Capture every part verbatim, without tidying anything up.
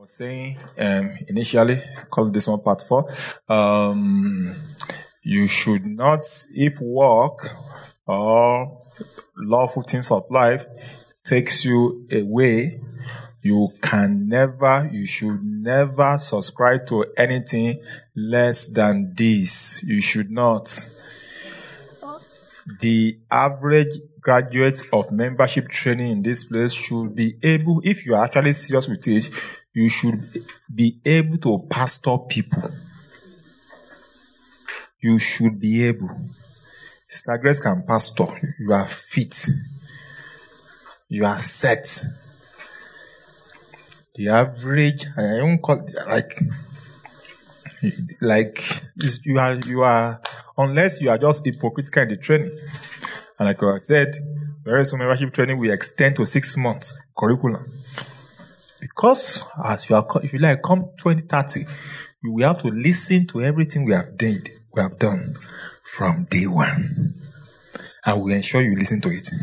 was saying um, initially, call this one part four. Um, you should not, if work or lawful things of life takes you away, you can never, you should never subscribe to anything less than this. You should not. The average graduate of membership training in this place should be able, if you are actually serious with it, you should be able to pastor people. You should be able. Sister Grace can pastor. You are fit. You are set. The average, I don't call like, like you are, you are, unless you are just hypocritical in the training. And like I said, very soon membership training will extend to six months curriculum. Because as you are, if you like, come twenty thirty, you will have to listen to everything we have done, we have done from day one. And we ensure you listen to it.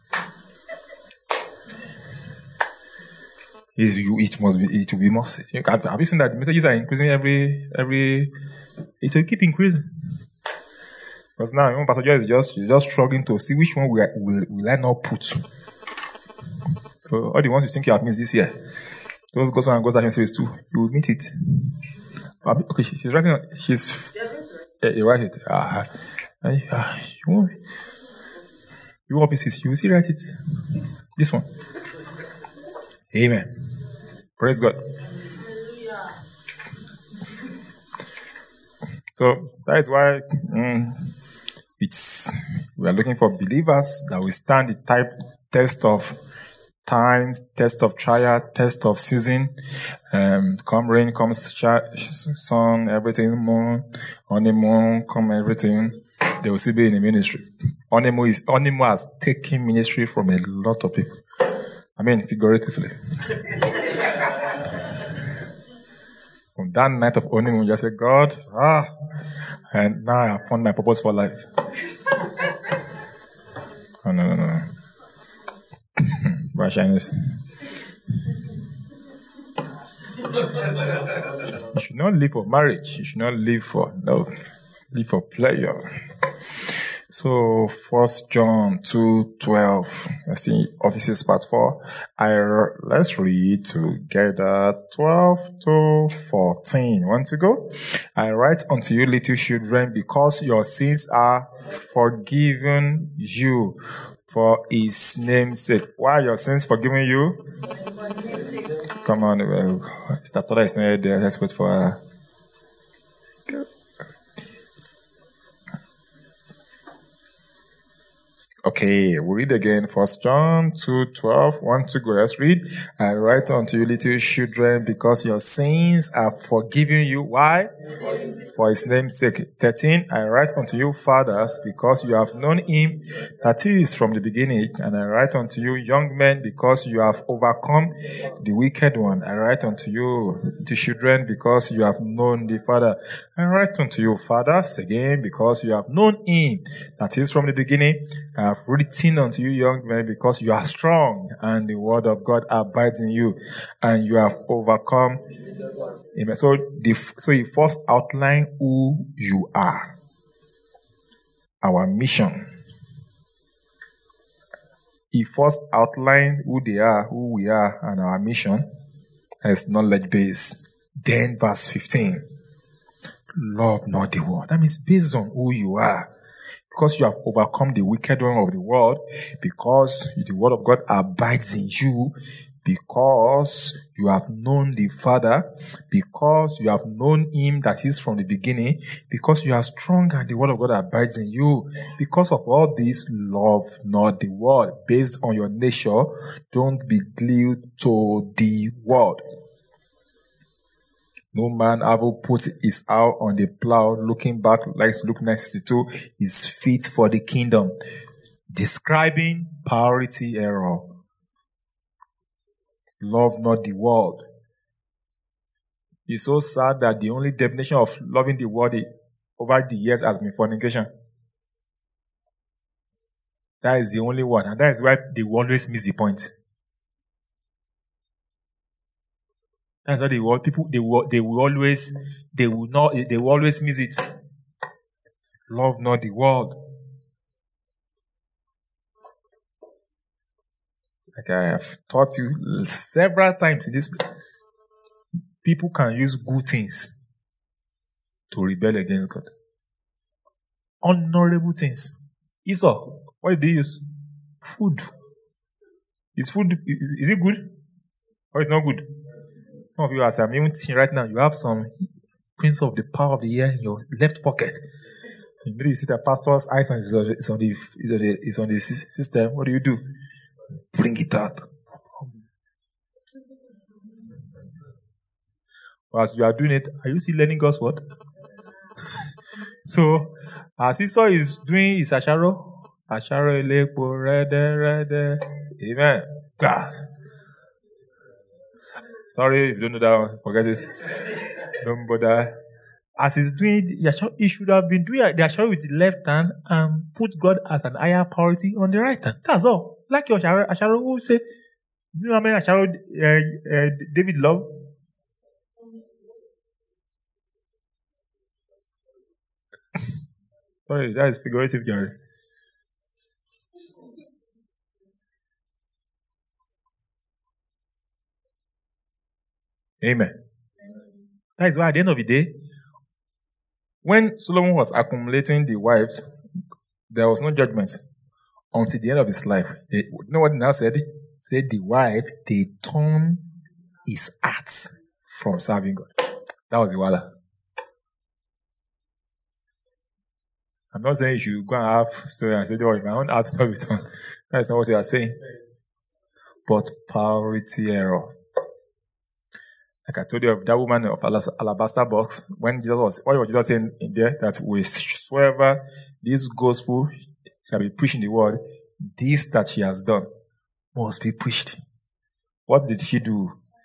It, you, it must be, it will be more. Have, have you seen that the messages are increasing every, every, it will keep increasing. Because now, you know, Pastor Joy is just, just struggling to see which one will, will, will I not put. So, all the ones you think you have missed this year, those goes on and goes out in series two, you will meet it. Okay, she, she's writing, she's, yeah, you write it. Uh, uh, you want, you want pieces, you will see write it. This one. Amen. Praise God. So, that is why, um, It's we are looking for believers that will stand the type test of times, test of trial, test of season. Um, come rain, come sun, everything, moon, honeymoon, come everything. They will still be in the ministry. Honeymoon is honeymoon has taken ministry from a lot of people. I mean, figuratively. From that night of honeymoon, you just say, God, ah, and now I have found my purpose for life. Oh, no, no, no. Why shyness? You should not live for marriage. You should not live for, no, live for pleasure. So, First John two twelve. Let's see, Offices part four. I, let's read together twelve to fourteen. Want to go? I write unto you, little children, because your sins are forgiven you for his name's sake. Why are your sins forgiven you? Come on, uh, Statola is not there. Let's wait for her. Okay, we read again. First John two twelve. One to go. Let's read. I write unto you, little children, because your sins are forgiven you. Why? For his name's sake. thirteen. I write unto you, fathers, because you have known him that is from the beginning. And I write unto you, young men, because you have overcome the wicked one. I write unto you, little children, because you have known the Father. I write unto you, fathers, again, because you have known him that is from the beginning. I have written unto you, young men, because you are strong, and the word of God abides in you, and you have overcome. Amen. So, the, so he first outlined who you are. Our mission. He first outlined who they are, who we are, and our mission. As knowledge based. Then verse fifteen. Love not the world. That means based on who you are. Because you have overcome the wicked one of the world, because the word of God abides in you, because you have known the Father, because you have known him that is from the beginning, because you are strong and the word of God abides in you. Because of all this, love not the world. Based on your nature, don't be glued to the world. No man ever put his eye on the plow, looking back, like Luke nine sixty-two, is fit for the kingdom. Describing priority error. Love not the world. It's so sad that the only definition of loving the world over the years has been fornication. That is the only one, and that is why they always miss the point. That's why the world people they will they will always they will not they will always miss it. Love not the world. Like I have taught you several times in this place. People can use good things to rebel against God. Honorable things. Esau, what did they use? Food. Is food is, is it good? Or it's not good? Some of you are saying, even seeing right now, you have some prince of the power of the year in your left pocket. Maybe you see that pastor's eyes is on, is on the is on the, is on the system. What do you do? Bring it out. As you are doing it, are you still learning God's word? So, as Esau is doing his asharo, asharo elepo, rede, rede, amen. Gas. Sorry if you don't know that one, forget it. Don't bother. As he's doing the asharo, he should have been doing the asharo with the left hand and put God as an higher priority on the right hand. That's all. Like your asharo, asharo who say, you know how many asharo uh, uh, David loved? Sorry, that is figurative, Gary. Amen. That is why at the end of the day, when Solomon was accumulating the wives, there was no judgment until the end of his life. They, you know what he now said? He said the wife, they turned his heart from serving God. That was the wala. I'm not saying you should go and have story and say, oh, my own heart not return. That's not what you are saying. But priority error. Like I told you of that woman of alabaster box, when Jesus was, what was Jesus saying in there? That whosoever this gospel shall be preached in the world, this that she has done must be preached. What did she do?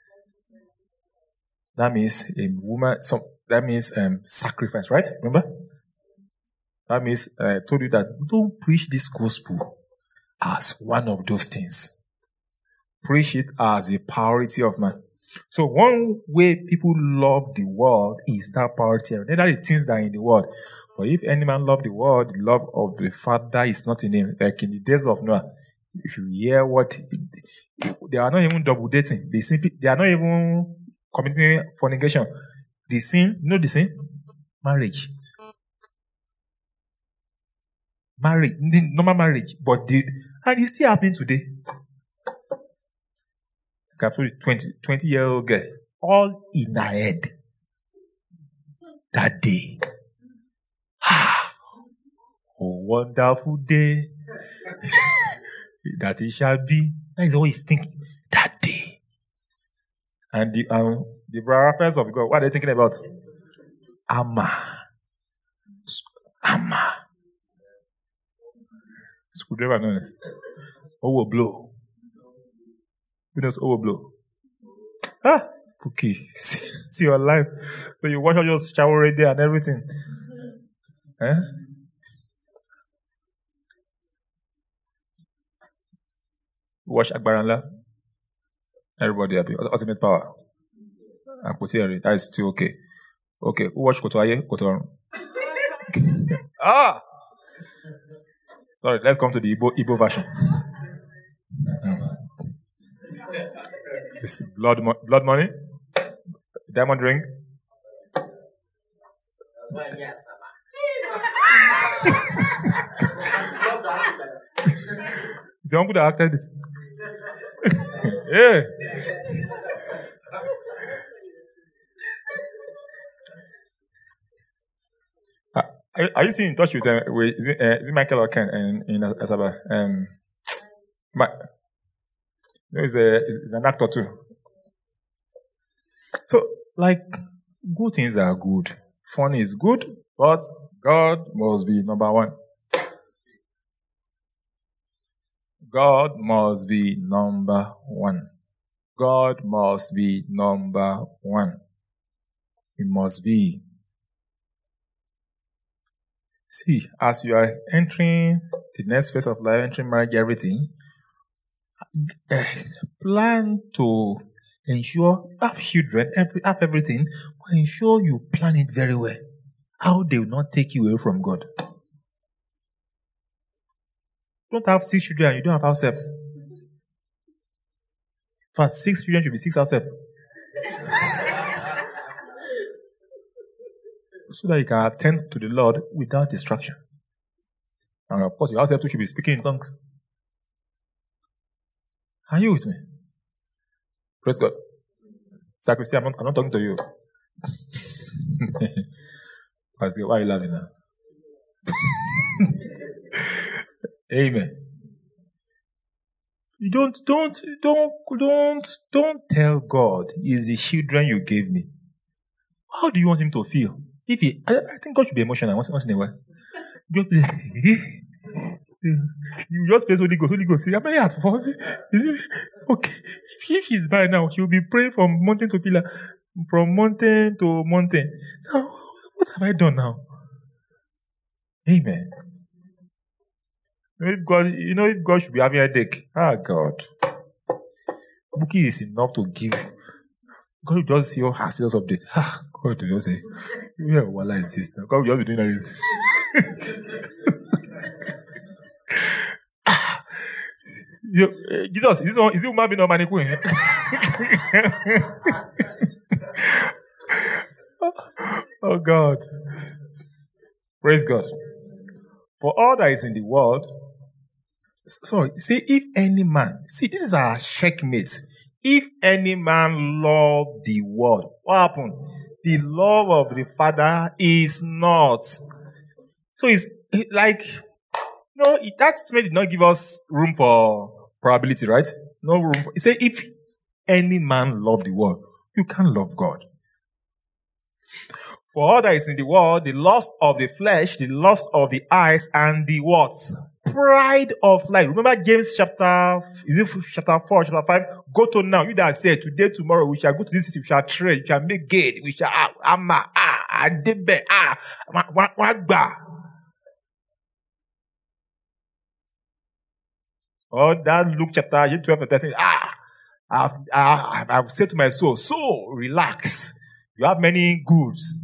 That means a woman, some, that means um, sacrifice, right? Remember? That means I uh, told you that don't preach this gospel as one of those things. Preach it as a priority of man. So one way people love the world is that priority. They're the things that are in the world. But if any man love the world, the love of the Father is not in him. Like in the days of Noah, if you hear what, they are not even double dating. They simply, they are not even committing fornication. The sin, you know the sin? Marriage. Marriage, normal marriage, but the, and it's still happening today. Like I told you, twenty, twenty year old girl, all in her head that day. Ah, oh, wonderful day that it shall be. That is what he's thinking that day. And the um the brothers of God, what are they thinking about? Amma, Amma. Screwdriver, no. Overblow. Who knows overblow? Ah, okay. See, see your life. So you watch all your shower right there and everything. Eh? Watch Akbaranla. Everybody happy. Ultimate power. Akutiri. That is still okay. Okay. Who watch Kotoaye? Kotoran. Ah! Sorry, let's come to the Igbo, Igbo version. It's blood, mo- blood money, diamond ring. Is the uncle that acted this? Yeah. Are, are you still in touch with, uh, with is, it, uh, is it Michael or Ken in, in Asaba? Um, but, no, he's, a, he's an actor too. So, like, good things are good. Fun is good, but God must be number one. God must be number one. God must be number one. He must be. See, as you are entering the next phase of life, entering marriage, everything, uh, plan to ensure, have children, every, have everything, but ensure you plan it very well. How they will not take you away from God. Don't have six children and you don't have house help. For six children should be six house help. So that you can attend to the Lord without distraction. And of course, your house help too should be speaking in tongues. Are you with me? Praise God. Sacristy, I'm not, I'm not talking to you. Why are you laughing now? Amen. You don't, don't, don't, don't, don't tell God, it's the children you gave me. How do you want him to feel? If he, I, I think God should be emotional once, once in a while. Just be like, you just face Holy Ghost, Holy Ghost. Am I at first? Is it okay? If, if she's by now, she'll be praying from mountain to pillar, from mountain to mountain. Now, what have I done now? Amen. You know, if God, you know, if God should be having a headache, ah, God, Bookie is enough to give. God will just see your sales update. Ah, God will just say, yeah, well, I insist. God will just be doing this. ah, you, uh, Jesus, is this one, is it woman being no money queen? Oh, God. Praise God. For all that is in the world, sorry, see, if any man, see, this is our checkmate. If any man love the world, what happened? The love of the Father is not. So it's like, no, that statement did not give us room for probability, right? No room. For, it said, if any man love the world, you can't love God. For all that is in the world, the lust of the flesh, the lust of the eyes, and the what? Pride of life. Remember James chapter, is it chapter four, chapter five? Go to now. You that said, today, tomorrow, we shall go to this city, we shall trade, we shall make gate, we shall, ah, ah, ah, adebe, ah, wagba. Or that Luke chapter twelve and thirteen, ah, I've, I've, I've said to my soul, so relax. You have many goods.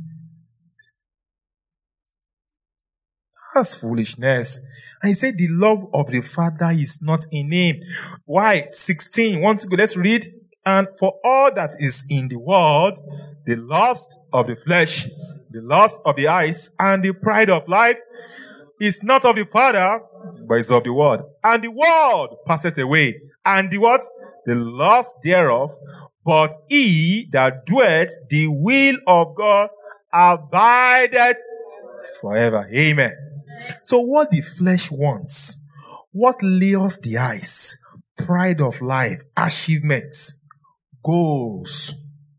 That's foolishness. And he said the love of the Father is not in him. Why? sixteen. Want to go? Let's read. And for all that is in the world, the lust of the flesh, the lust of the eyes, and the pride of life is not of the Father, but is of the world. And the world passeth away. And the what? The lust thereof. But he that doeth the will of God abideth forever. Amen. So what the flesh wants, what lures the eyes, pride of life, achievements, goals.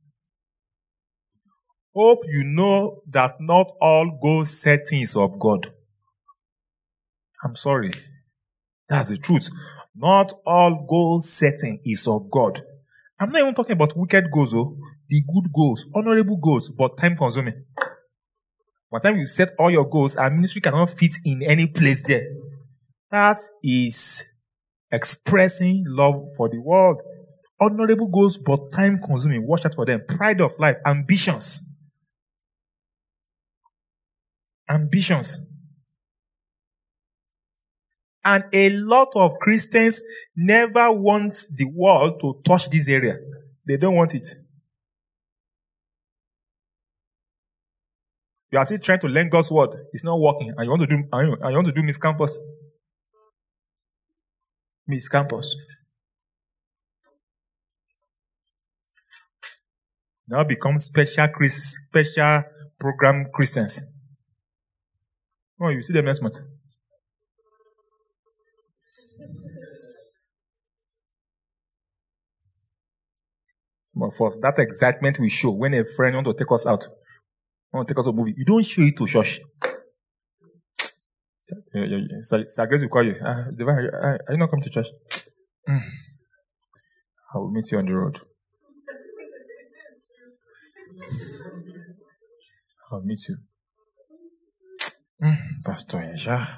Hope you know that not all goal settings of God. I'm sorry. That's the truth. Not all goal setting is of God. I'm not even talking about wicked goals, oh. The good goals, honorable goals, but time consuming. By the time you set all your goals, our ministry cannot fit in any place there. That is expressing love for the world. Honorable goals, but time consuming. Watch out for them. Pride of life, ambitions. Ambitions. And a lot of Christians never want the world to touch this area. They don't want it. You are still trying to learn God's word. It's not working. And you want to do, and you, and you want to do Miss Campus. Miss Campus. Now become special Christ, special program Christians. Oh, you see them next month. Some of us, that excitement we show when a friend wants to take us out. Want to take us to a movie. You don't show it to church. Yeah, yeah, yeah. So, so I guess we call you. Uh, Divine, are you not coming to church? Mm. I will meet you on the road. I'll meet you. Mm. Pastor Yesha.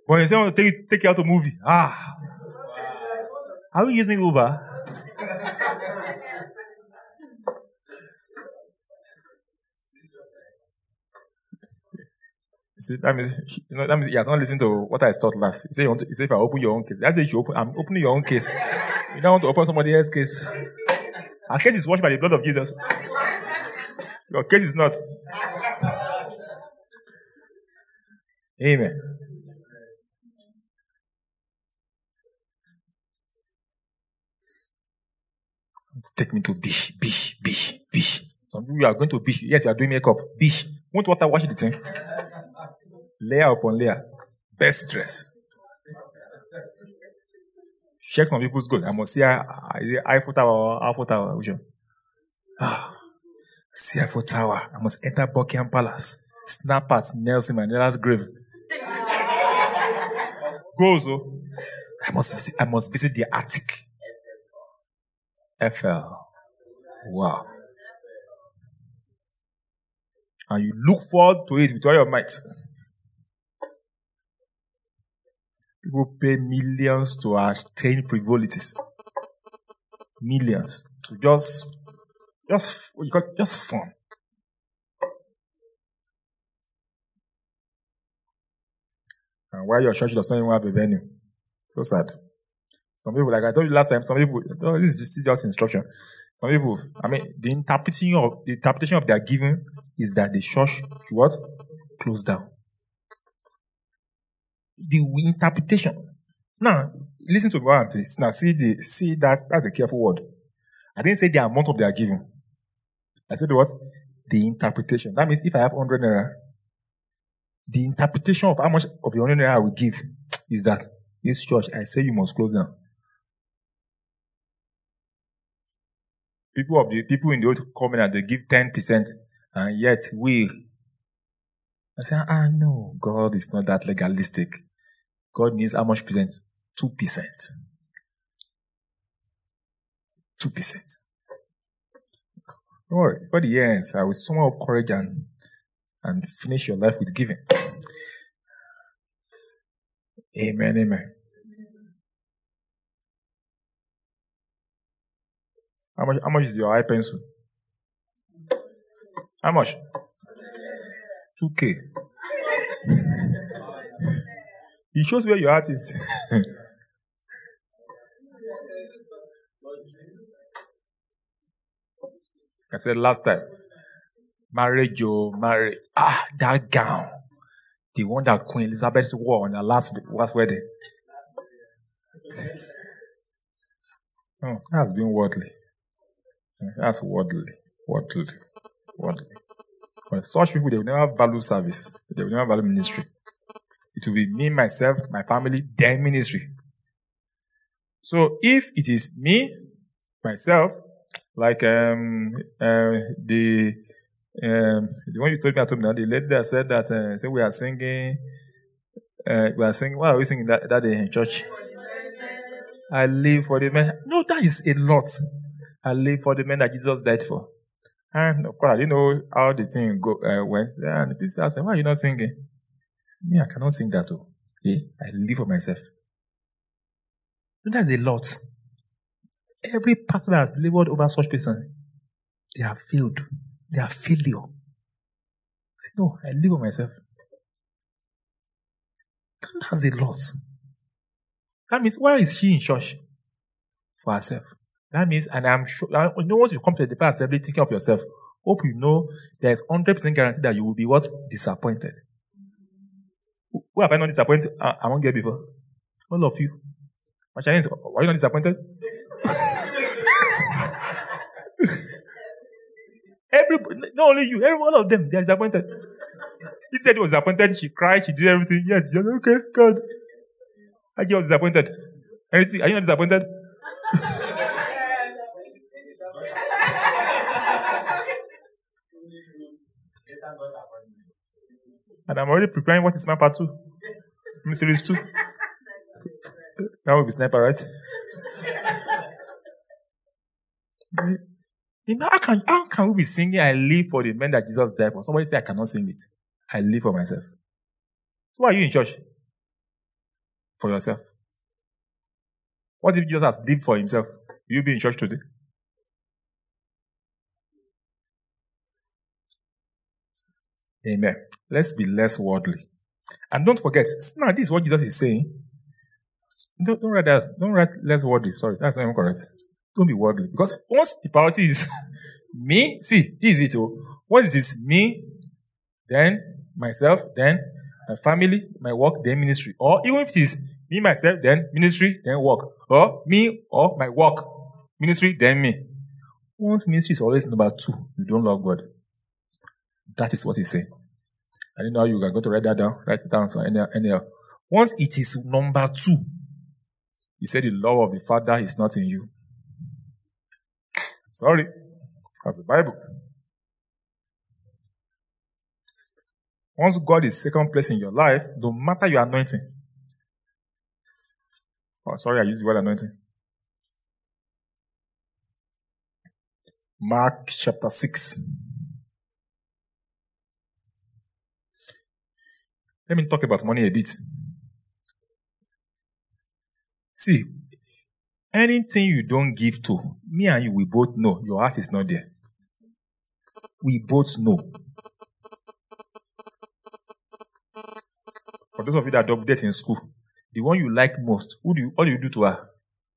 When you say want to take, take you out to movie, ah. Are we using Uber? See, that means, you know, that means he has not listened to what I taught last. He said, you want to, he said if I open your own case. That's if you open, I'm opening your own case. You don't want to open somebody else's case. Our case is washed by the blood of Jesus. Your case is not. Amen. Take me to beach, beach, beach, beach. Some people are going to beach. Yes, you are doing makeup. Beach. Won't water wash the thing? Layer upon layer. Best dress. Check some people's good. I must see Eiffel Tower or Eiffel Tower. Which one? Ah, see Eiffel Tower. I must enter Buckingham Palace. Snap at Nelson Mandela's grave. Go so. I must visit, I must visit the attic. F L. Wow. And you look forward to it with all your might. People pay millions to attain frivolities. Millions. To just, just, what you call it, just fun. And why your church does not even have a venue? So sad. Some people, like I told you last time, some people, oh, this is just, just instruction. Some people, I mean, the interpretation of the interpretation of their giving is that the church should what? Close down. The interpretation. Now, listen to what I'm saying. Now, see the see that that's a careful word. I didn't say the amount of their giving. I said what? The interpretation. That means if I have one hundred naira, the interpretation of how much of your one hundred naira I will give is that this church, I say you must close down. People of the people in the old covenant, they give ten percent, and yet we. I say, ah, no, God is not that legalistic. God needs how much percent? Two percent. Two percent. Don't worry. For the ends, I will somehow up courage and and finish your life with giving. Amen. Amen. How much, how much is your eye pencil? How much? two K. It shows where your heart is. I said last time, marriage, oh, marriage. Ah, that gown. The one that Queen Elizabeth wore on her last, last wedding. Oh, that's been worldly. That's worldly, worldly, worldly. But such people, they will never value service. They will never value ministry. It will be me, myself, my family, then ministry. So if it is me, myself, like um uh, the um the one you told me, I told me, the lady that said that uh, say we are singing, uh, we are singing. What are we singing that, that day in church? I live for the men. No, that is a lot. I live for the men that Jesus died for. And of course, I didn't know how the thing go, uh, went. And the people asked, why are you not singing? Me, I cannot sing that. Oh. Okay? I live for myself. That's a lot. Every pastor that has labored over such person, they have failed. They are failure. I say, no, I live for myself. That's a lot. That means, why is she in church? For herself. That means, and I'm sure, you know, once you come to the past assembly, take care of yourself. Hope you know there's one hundred percent guarantee that you will be what? Disappointed. Who have I not disappointed? I, I won't get before. All of you. My Chinese, why are you not disappointed? Everybody, not only you, every one of them, they are disappointed. He said he was disappointed, she cried, she did everything. Yes, she was okay, God. I was disappointed. Anything, are you not disappointed? And I'm already preparing what is my part two. Series two. That will be sniper, right? You know, how can, how can we be singing I live for the men that Jesus died for? Somebody say I cannot sing it. I live for myself. So why are you in church? for yourself? What if Jesus has lived for himself? Will you be in church today? Amen. Let's be less worldly. And don't forget, now this is what Jesus is saying. Don't, don't write that. Don't write less worldly. Sorry, that's not even correct. Don't be worldly. Because once the priority is me, see, this is it. Once it is me, then myself, then my family, my work, then ministry. Or even if it is me, myself, then ministry, then work. Or me, or my work, ministry, then me. Once ministry is always number two, you don't love God. That is what he's saying. I don't know how you are going to write that down. Write it down. So any, any, once it is number two, he said the love of the Father is not in you. Sorry. That's the Bible. Once God is second place in your life, no matter your anointing. Oh, sorry, I used the word anointing. Mark chapter six. Let me talk about money a bit. See, anything you don't give to, me and you, we both know your heart is not there. We both know. For those of you that double date in school, the one you like most, who do you, what do you do to her?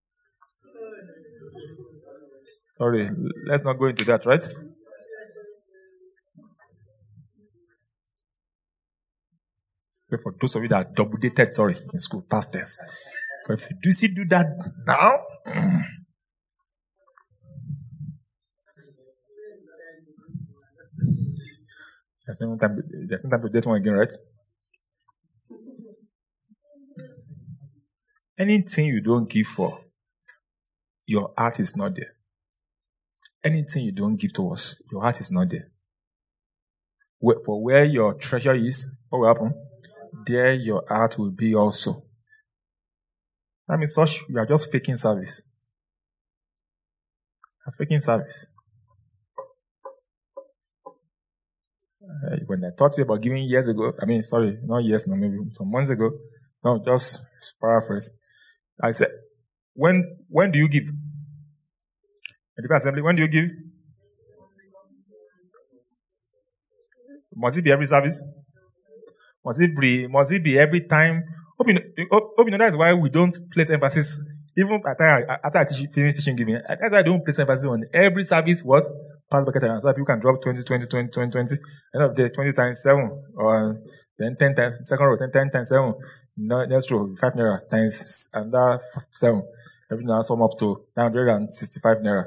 Sorry, let's not go into that, right? For those of you that double dated, sorry, in school, past tense. But if you do see do that now, mm. there's no time. There's no time to date one again, right? Anything you don't give for, your heart is not there. Anything you don't give to us, your heart is not there. For where your treasure is, what will happen? There your heart will be also. I mean, such, you are just faking service. A faking service. Uh, when I taught you about giving years ago, I mean, sorry, not years, no, maybe some months ago, no, just paraphrase. I said, when when do you give? At the assembly, when do you give? Must it be every service? Must it be, must it be every time? Hope you, know, hope, hope you know that's why we don't place emphasis. Even after I, after I teach, finish teaching giving, that's why I don't place emphasis on every service. What? Pass bucket so that people can drop twenty, twenty, twenty, twenty, twenty. End of the day, twenty times seven, or then ten times second row, ten, ten times seven. No, next row, five naira times another seven. Everything now sum up to nine hundred sixty-five naira.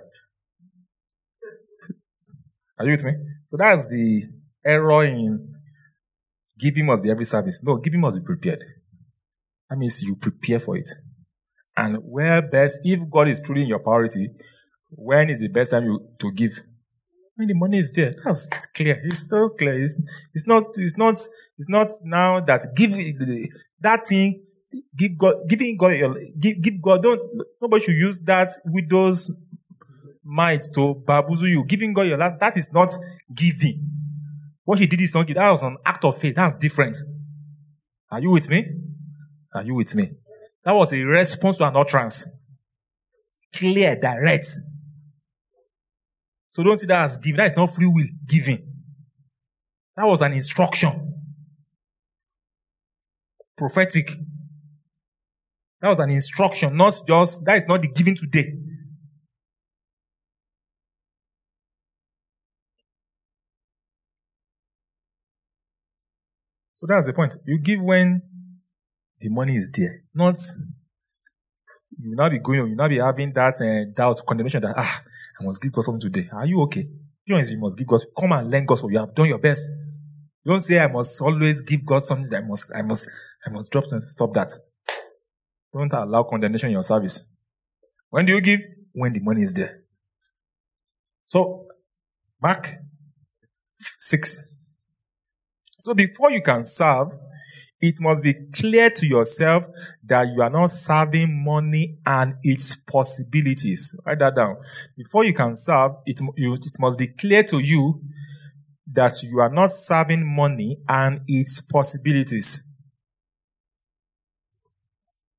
Are you with me? So that's the error in giving must be every service. No, giving must be prepared. That means you prepare for it. And where best, if God is truly in your priority, when is the best time you to give? When the money is there. That's clear. It's so clear. It's, it's not, it's not, it's not now that give that thing, give God, giving God your, give, give God, don't, nobody should use that widow's might to babuzu you. Giving God your last, that is not giving. What he did is not, that was an act of faith. That's different. Are you with me? Are you with me? That was a response to an utterance. Clear, direct. So don't see that as giving. That is not free will giving. That was an instruction. Prophetic. That was an instruction, not just, that is not the giving today. So that's the point. You give when the money is there. Not, you will not be going, you will not be having that uh, doubt, condemnation that, ah, I must give God something today. Are you okay? You know, you must give God, come and learn God so you have done your best. You don't say, I must always give God something that I must, I must, I must drop something. Stop that. Don't allow condemnation in your service. When do you give? When the money is there. So, Mark six. So before you can serve, it must be clear to yourself that you are not serving money and its possibilities. Write that down. Before you can serve, it, you, it must be clear to you that you are not serving money and its possibilities.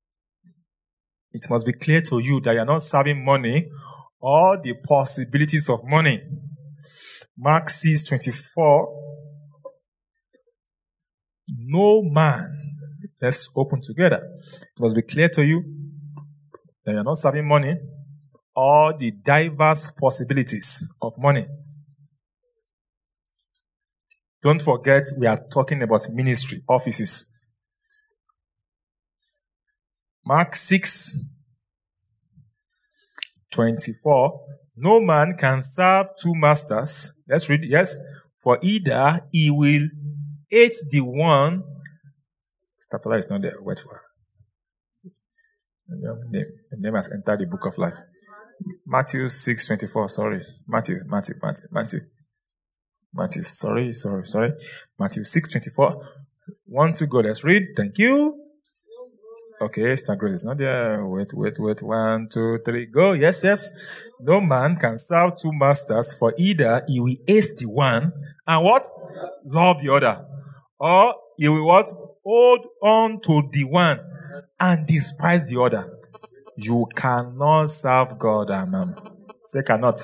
it must be clear to you that you're not serving money or the possibilities of money. Mark six twenty-four. No man. Let's open together. It must be clear to you that you're not serving money or the diverse possibilities of money. Don't forget, we are talking about ministry, offices. Mark six twenty-four. No man can serve two masters. Let's read it. Yes. For either he will hate the one. Stapler is not there. Wait for her. The name has entered the book of life. Matthew six twenty-four. Sorry. Matthew, Matthew, Matthew, Matthew. Matthew, sorry, sorry, sorry. Matthew six twenty-four. One to go. Let's read. Thank you. Okay, Star Grace is not there. Wait, wait, wait. One, two, three, go. Yes, yes. No man can serve two masters, for either he will hate the one and what? Love the other. Or he will what? Hold on to the one and despise the other. You cannot serve God and man. Say cannot.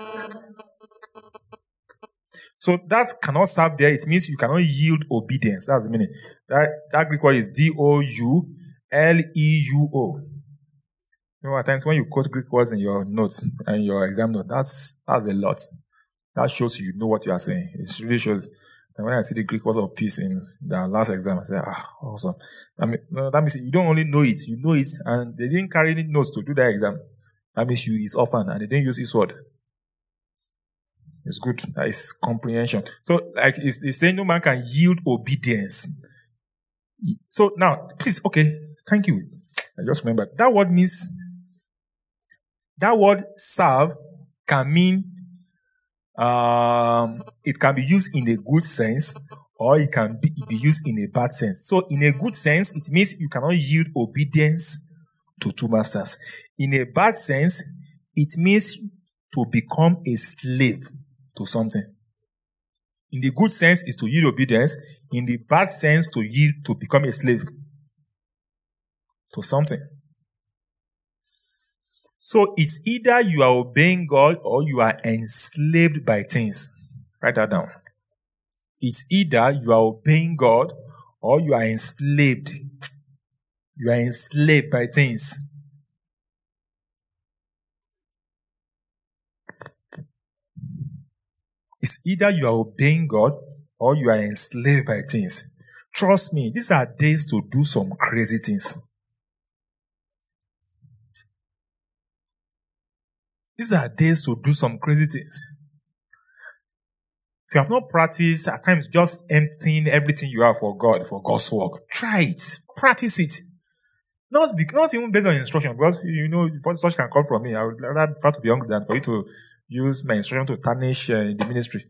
So that cannot serve there. It means you cannot yield obedience. That's the meaning. That, that Greek word is D O U L E U O. You know, at times when you quote Greek words in your notes and your exam note, that's that's a lot. That shows you know what you are saying. It really shows. And when I see the Greek word of peace in the last exam, I say, ah, awesome. I mean, no, that means you don't only know it, you know it, and they didn't carry any notes to do that exam. That means you is orphan, and they didn't use his word. It's good. That is comprehension. So, like, it's, it's saying no man can yield obedience. So now, please, okay, thank you. I just remember that word means, that word serve can mean, um, it can be used in a good sense, or it can be, be used in a bad sense. So in a good sense, it means you cannot yield obedience to two masters. In a bad sense, it means to become a slave to something. In the good sense is to yield obedience. In the bad sense, to yield to become a slave to something. So it's either you are obeying God or you are enslaved by things. Write that down. It's either you are obeying God or you are enslaved. You are enslaved by things. It's either you are obeying God or you are enslaved by things. Trust me, these are days to do some crazy things. These are days to do some crazy things. If you have not practiced, at times just emptying everything you have for God, for God's work. Try it. Practice it. Not, be, not even based on instruction, because you know, before such can come from me, I would rather prefer to be hungry than for you to use my instruction to tarnish uh, the ministry.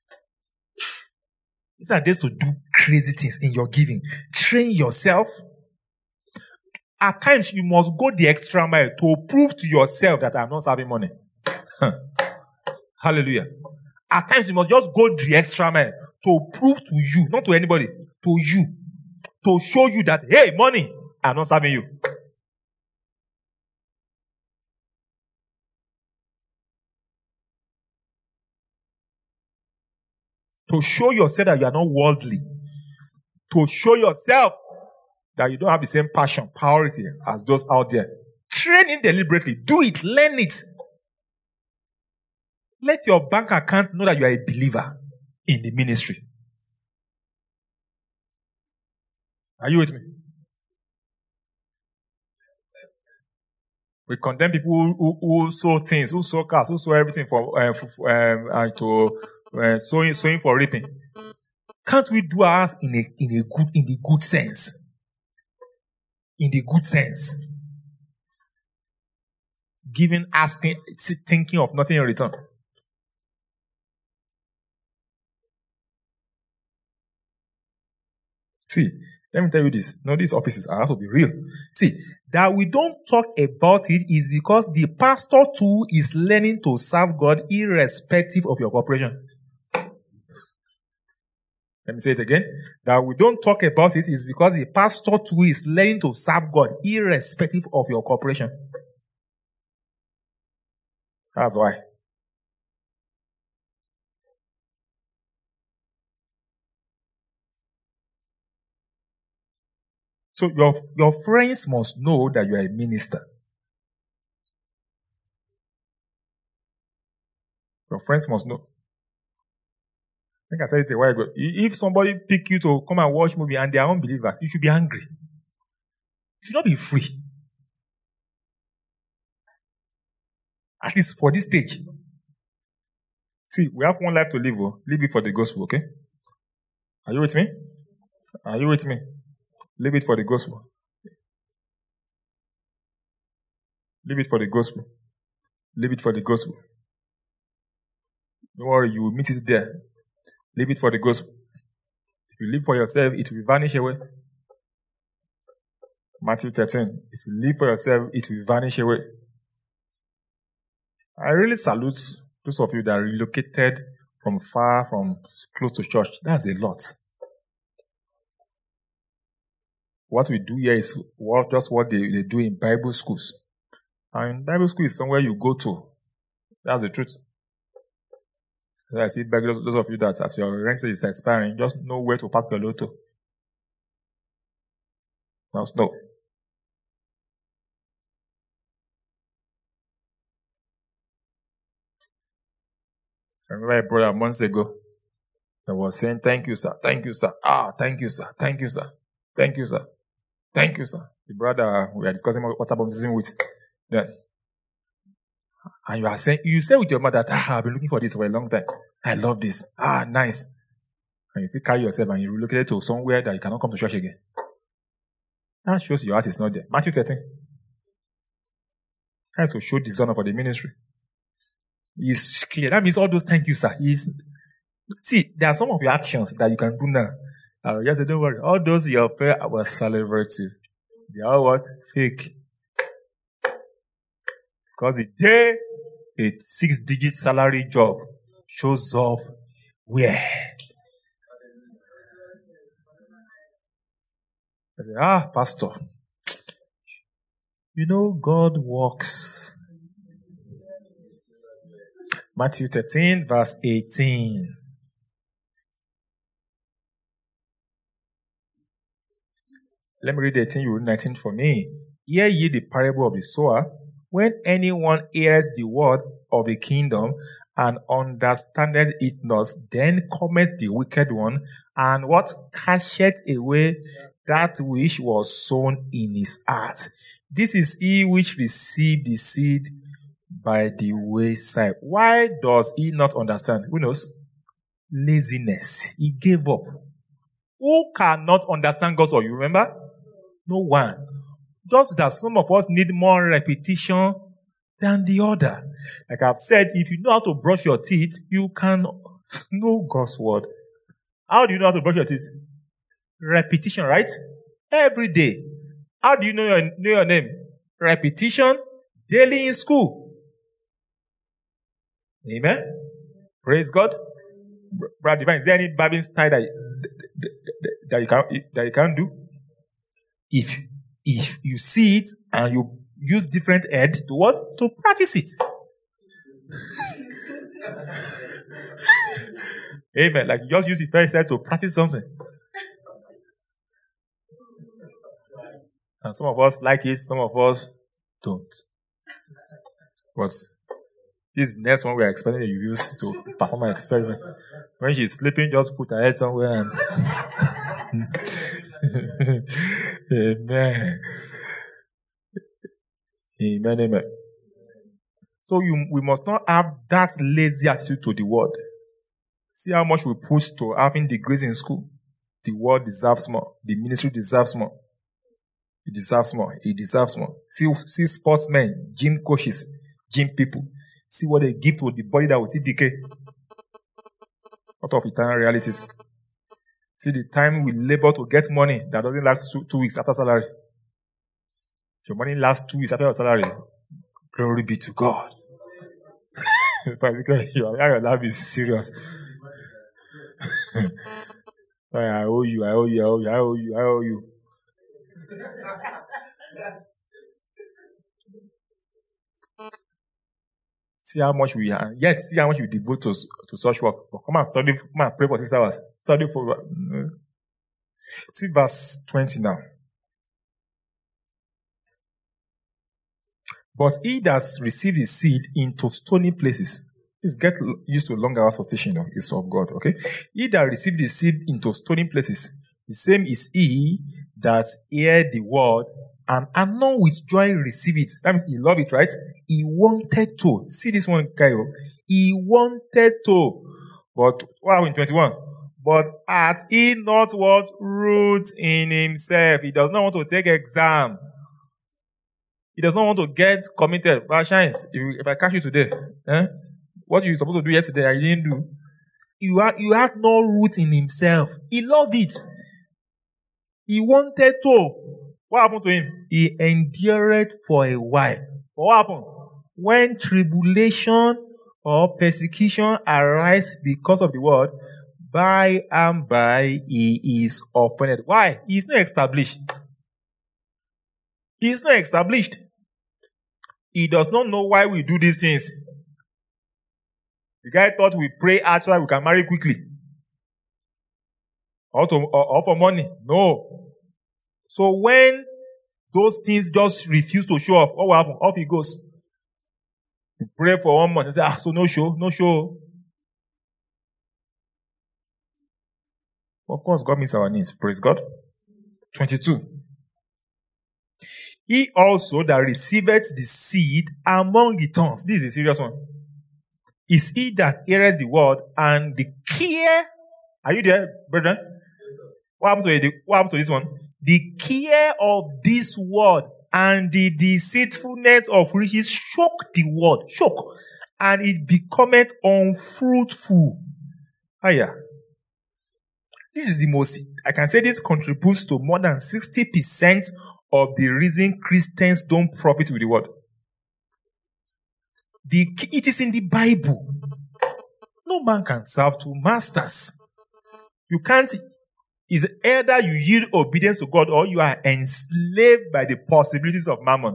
These are days to do crazy things in your giving. Train yourself. At times, you must go the extra mile to prove to yourself that I'm not serving money. Hallelujah. At times, you must just go the extra mile to prove to you, not to anybody, to you, to show you that, hey, money, I'm not serving you. To show yourself that you are not worldly. To show yourself that you don't have the same passion, priority as those out there. Train it deliberately. Do it. Learn it. Let your bank account know that you are a believer in the ministry. Are you with me? We condemn people who, who, who sow things, who sow cars, who sow everything for, uh, for, for um, uh, to uh, sowing, sowing for reaping. Can't we do ours in a in a good in the good sense? In the good sense, giving, asking, thinking of nothing in return. See, let me tell you this. No, these offices are also be real. See, that we don't talk about it is because the pastor too is learning to serve God irrespective of your corporation. Let me say it again. That we don't talk about it is because the pastor too is learning to serve God irrespective of your cooperation. That's why. So your, your friends must know that you are a minister. Your friends must know. I think I said it a while ago. If somebody pick you to come and watch movie and they are unbelievers, you should be angry. You should not be free. At least for this stage. See, we have one life to live. Oh. Live it for the gospel, okay? Are you with me? Are you with me? Live it for the gospel. Live it for the gospel. Live it for the gospel. Don't worry, you will meet it there. Live it for the gospel. If you live for yourself, it will vanish away. Matthew thirteen. If you live for yourself, it will vanish away. I really salute those of you that relocated from far, from close to church. That's a lot. What we do here is what, just what they, they do in Bible schools. And Bible school is somewhere you go to. That's the truth. I see those, those of you that as your rent is expiring, just know where to park your lotto. Just know. I remember a brother months ago that was saying, thank you, sir. Thank you, sir. Ah, thank you, sir. Thank you, sir. Thank you, sir. Thank you, sir. The brother we are discussing what baptism with. Then, and you are saying, you say with your mother that ah, I've been looking for this for a long time. I love this. Ah, nice. And you still carry yourself and you relocate to somewhere that you cannot come to church again. That shows your heart is not there. Matthew thirteen. Tries to show dishonour for the ministry. It's clear. That means all those thank you, sir. Is see, there are some of your actions that you can do now. I will just say, don't worry. All those your prayer was celebrating. They are what? Fake. Because the day a six-digit salary job shows up where? Ah, pastor. You know, God works. Matthew thirteen, verse eighteen. Let me read eighteen, you read nineteen for me. Hear ye the parable of the sower. When anyone hears the word of the kingdom and understandeth it not, then cometh the wicked one, and what casteth away that which was sown in his heart. This is he which received the seed by the wayside. Why does he not understand? Who knows? Laziness. He gave up. Who cannot understand God's word? You remember? No one. Just that some of us need more repetition than the other. Like I've said, if you know how to brush your teeth, you can know God's word. How do you know how to brush your teeth? Repetition, right? Every day. How do you know your, know your name? Repetition daily in school. Amen. Praise God. Brother Divine, is there any barbing style that, that you can that you can do? If if you see it and you use different head to what? To practice it. Amen. Like you just use the first head to practice something. And some of us like it, some of us don't. But this next one we are expecting you use to perform an experiment. When she's sleeping, just put her head somewhere and Amen. Amen, amen. So you, we must not have that lazy attitude to the word. See how much we push to having degrees in school. The word deserves more. The ministry deserves more. It deserves more. It deserves more. See, see sportsmen, gym coaches, gym people. See what they give to the body that will see decay. Out of eternal realities. See the time we labor to get money that doesn't last two, two weeks after salary. If your money lasts two weeks after your salary, glory be to God. Because your life is serious. I owe you, I owe you, I owe you, I owe you, I owe you. See how much we are. Yet, see how much we devote to, to such work. But come and study, come and pray for six hours. Study for. Uh, see verse twenty now. But he that received his seed into stony places. Please get used to long hours of teaching, though. It's of God, okay? He that received his seed into stony places, the same is he that heard the word and anon with joy receive it. That means he loved it, right? He wanted to. See this one, Kyle. He wanted to. But what happened in twenty-one? But hath he not what root in himself? He does not want to take exam. He does not want to get committed. But Shines, if, if I catch you today, eh, what you were supposed to do yesterday, I didn't do. You had, you had no root in himself. He loved it. He wanted to. What happened to him? He endured for a while. But what happened? When tribulation or persecution arise because of the word, by and by he is offended. Why? He is not established. He is not established. He does not know why we do these things. The guy thought we pray hard so that we can marry quickly. Or, to, or, or for money. No. So when those things just refuse to show up, what will happen? Off he goes. You pray for one month and say, ah, so no show, no show. Of course, God meets our needs. Praise God. twenty-two. He also that receiveth the seed among the thorns. This is a serious one. Is he that heareth the word and the care. Are you there, brethren? What happened to, the, what happened to this one? The care of this word and the deceitfulness of riches choke the word. Choke. And it becometh unfruitful. Higher. This is the most, I can say this contributes to more than sixty percent of the reason Christians don't profit with the word. The, it is in the Bible. No man can serve two masters. You can't, it's either you yield obedience to God or you are enslaved by the possibilities of mammon.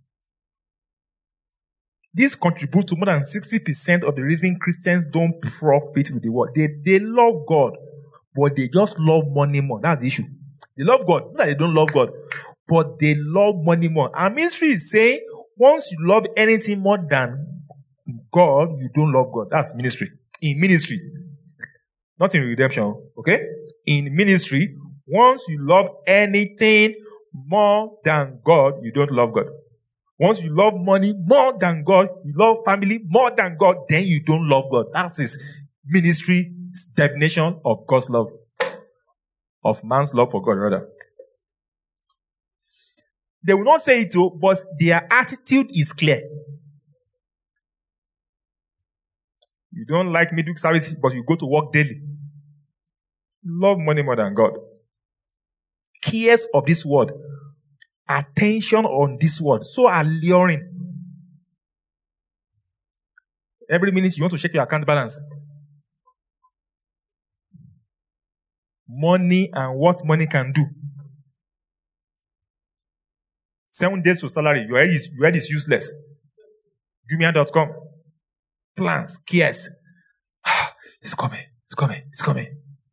This contributes to more than sixty percent of the reason Christians don't profit with the word. They, they love God, but they just love money more. That's the issue. They love God. Not that they don't love God, but they love money more. Our ministry is saying, once you love anything more than God, you don't love God. That's ministry. In ministry. Not in redemption. Okay? In ministry, once you love anything more than God, you don't love God. Once you love money more than God, you love family more than God, then you don't love God. That's his ministry definition of God's love. Of man's love for God, rather. They will not say it too, but their attitude is clear. You don't like midweek service, but you go to work daily. Love money more than God. Cares of this word. Attention on this word. So alluring. Every minute you want to check your account balance. Money and what money can do. Seven days to salary. Your head is, your head is useless. Jumia dot com. Plans, cares. It's coming. It's coming. It's coming.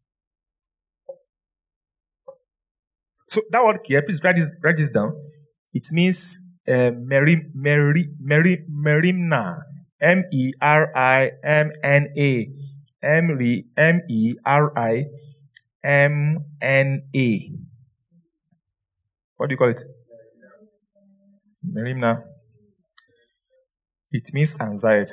So that word care, please write this, write this down. It means uh, meri, meri, meri, merimna. M E R I M N A. M E R I M N A. What do you call it? Merimna. It means anxiety.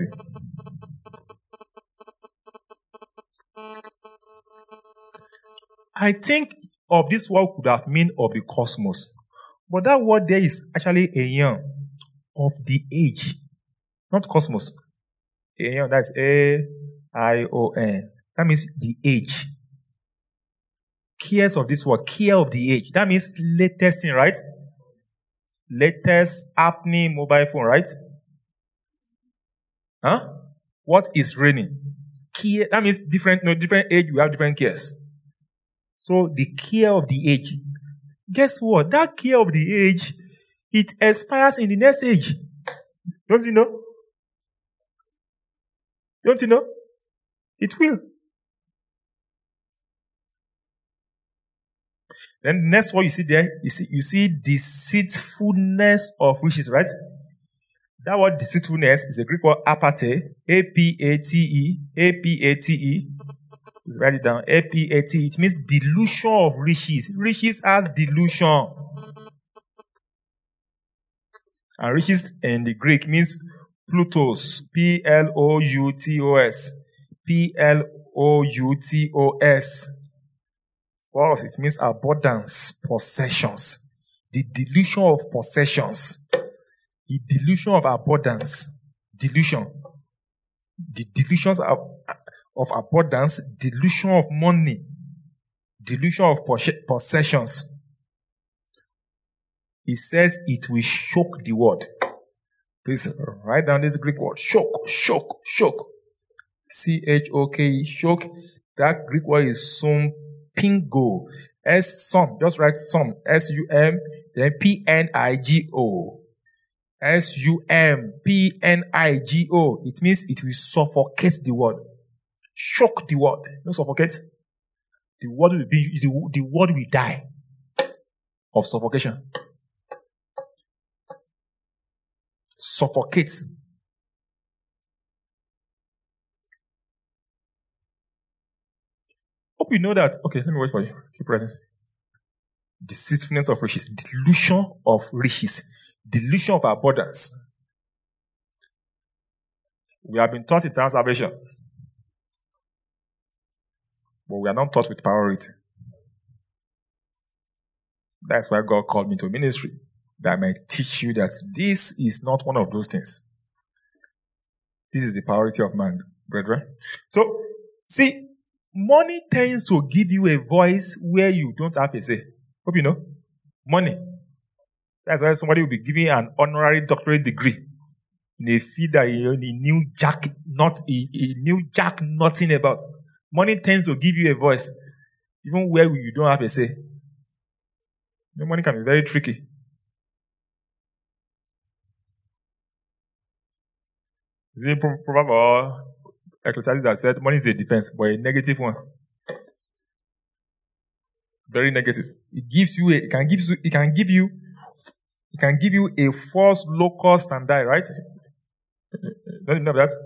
I think of this word could have mean of the cosmos. But that word there is actually a year of the age. Not cosmos. Aeon, that's A I O N. That means the age. Cares of this word, care of the age. That means latest thing, right? Latest happening mobile phone, right? Huh? What is raining? Care, that means different, no, different age, we have different cares. So the care of the age. Guess what? That care of the age, it expires in the next age. Don't you know? Don't you know? It will. Then next one you see there, you see, you see deceitfulness of riches, right? That word deceitfulness is a Greek word apate, A P A T E, A P A T E. Write it down, A P A T E. It means delusion of riches. Riches as delusion. And riches in the Greek means Plutos, P L O U T O S, P L O U T O S. For us, it means abundance, possessions. The delusion of possessions. The delusion of abundance. Delusion. The delusions of, of abundance, delusion of money, delusion of possessions. It says it will shock the world. Please write down this Greek word. Shock, shock, shock. C H O K E, shock. That Greek word is sumpingo. S, sum. Just write sum. S U M, then P N I G O. S U M P N I G O. It means it will suffocate the world. Shock the world. Don't suffocate. The world will be, the, the world will die of suffocation. Suffocate. Hope you know that. Okay, let me wait for you. Keep present. Deceitfulness of riches. Delusion of riches. Delusion of abundance. We have been taught eternal salvation. But we are not taught with priority. That's why God called me to ministry. That I might teach you that this is not one of those things. This is the priority of man, brethren. So, see, money tends to give you a voice where you don't have a say. Hope you know. Money. That's why somebody will be giving an honorary doctorate degree in a field that he knew jack not he, he knew jack nothing about. Money tends to give you a voice, even where you don't have a say. The money can be very tricky. Is it a proverb or Ecclesiastes that said money is a defense, but a negative one? Very negative. It gives you a, it can give you, it can give you, it can give you a false locus standi, right? Don't you know that?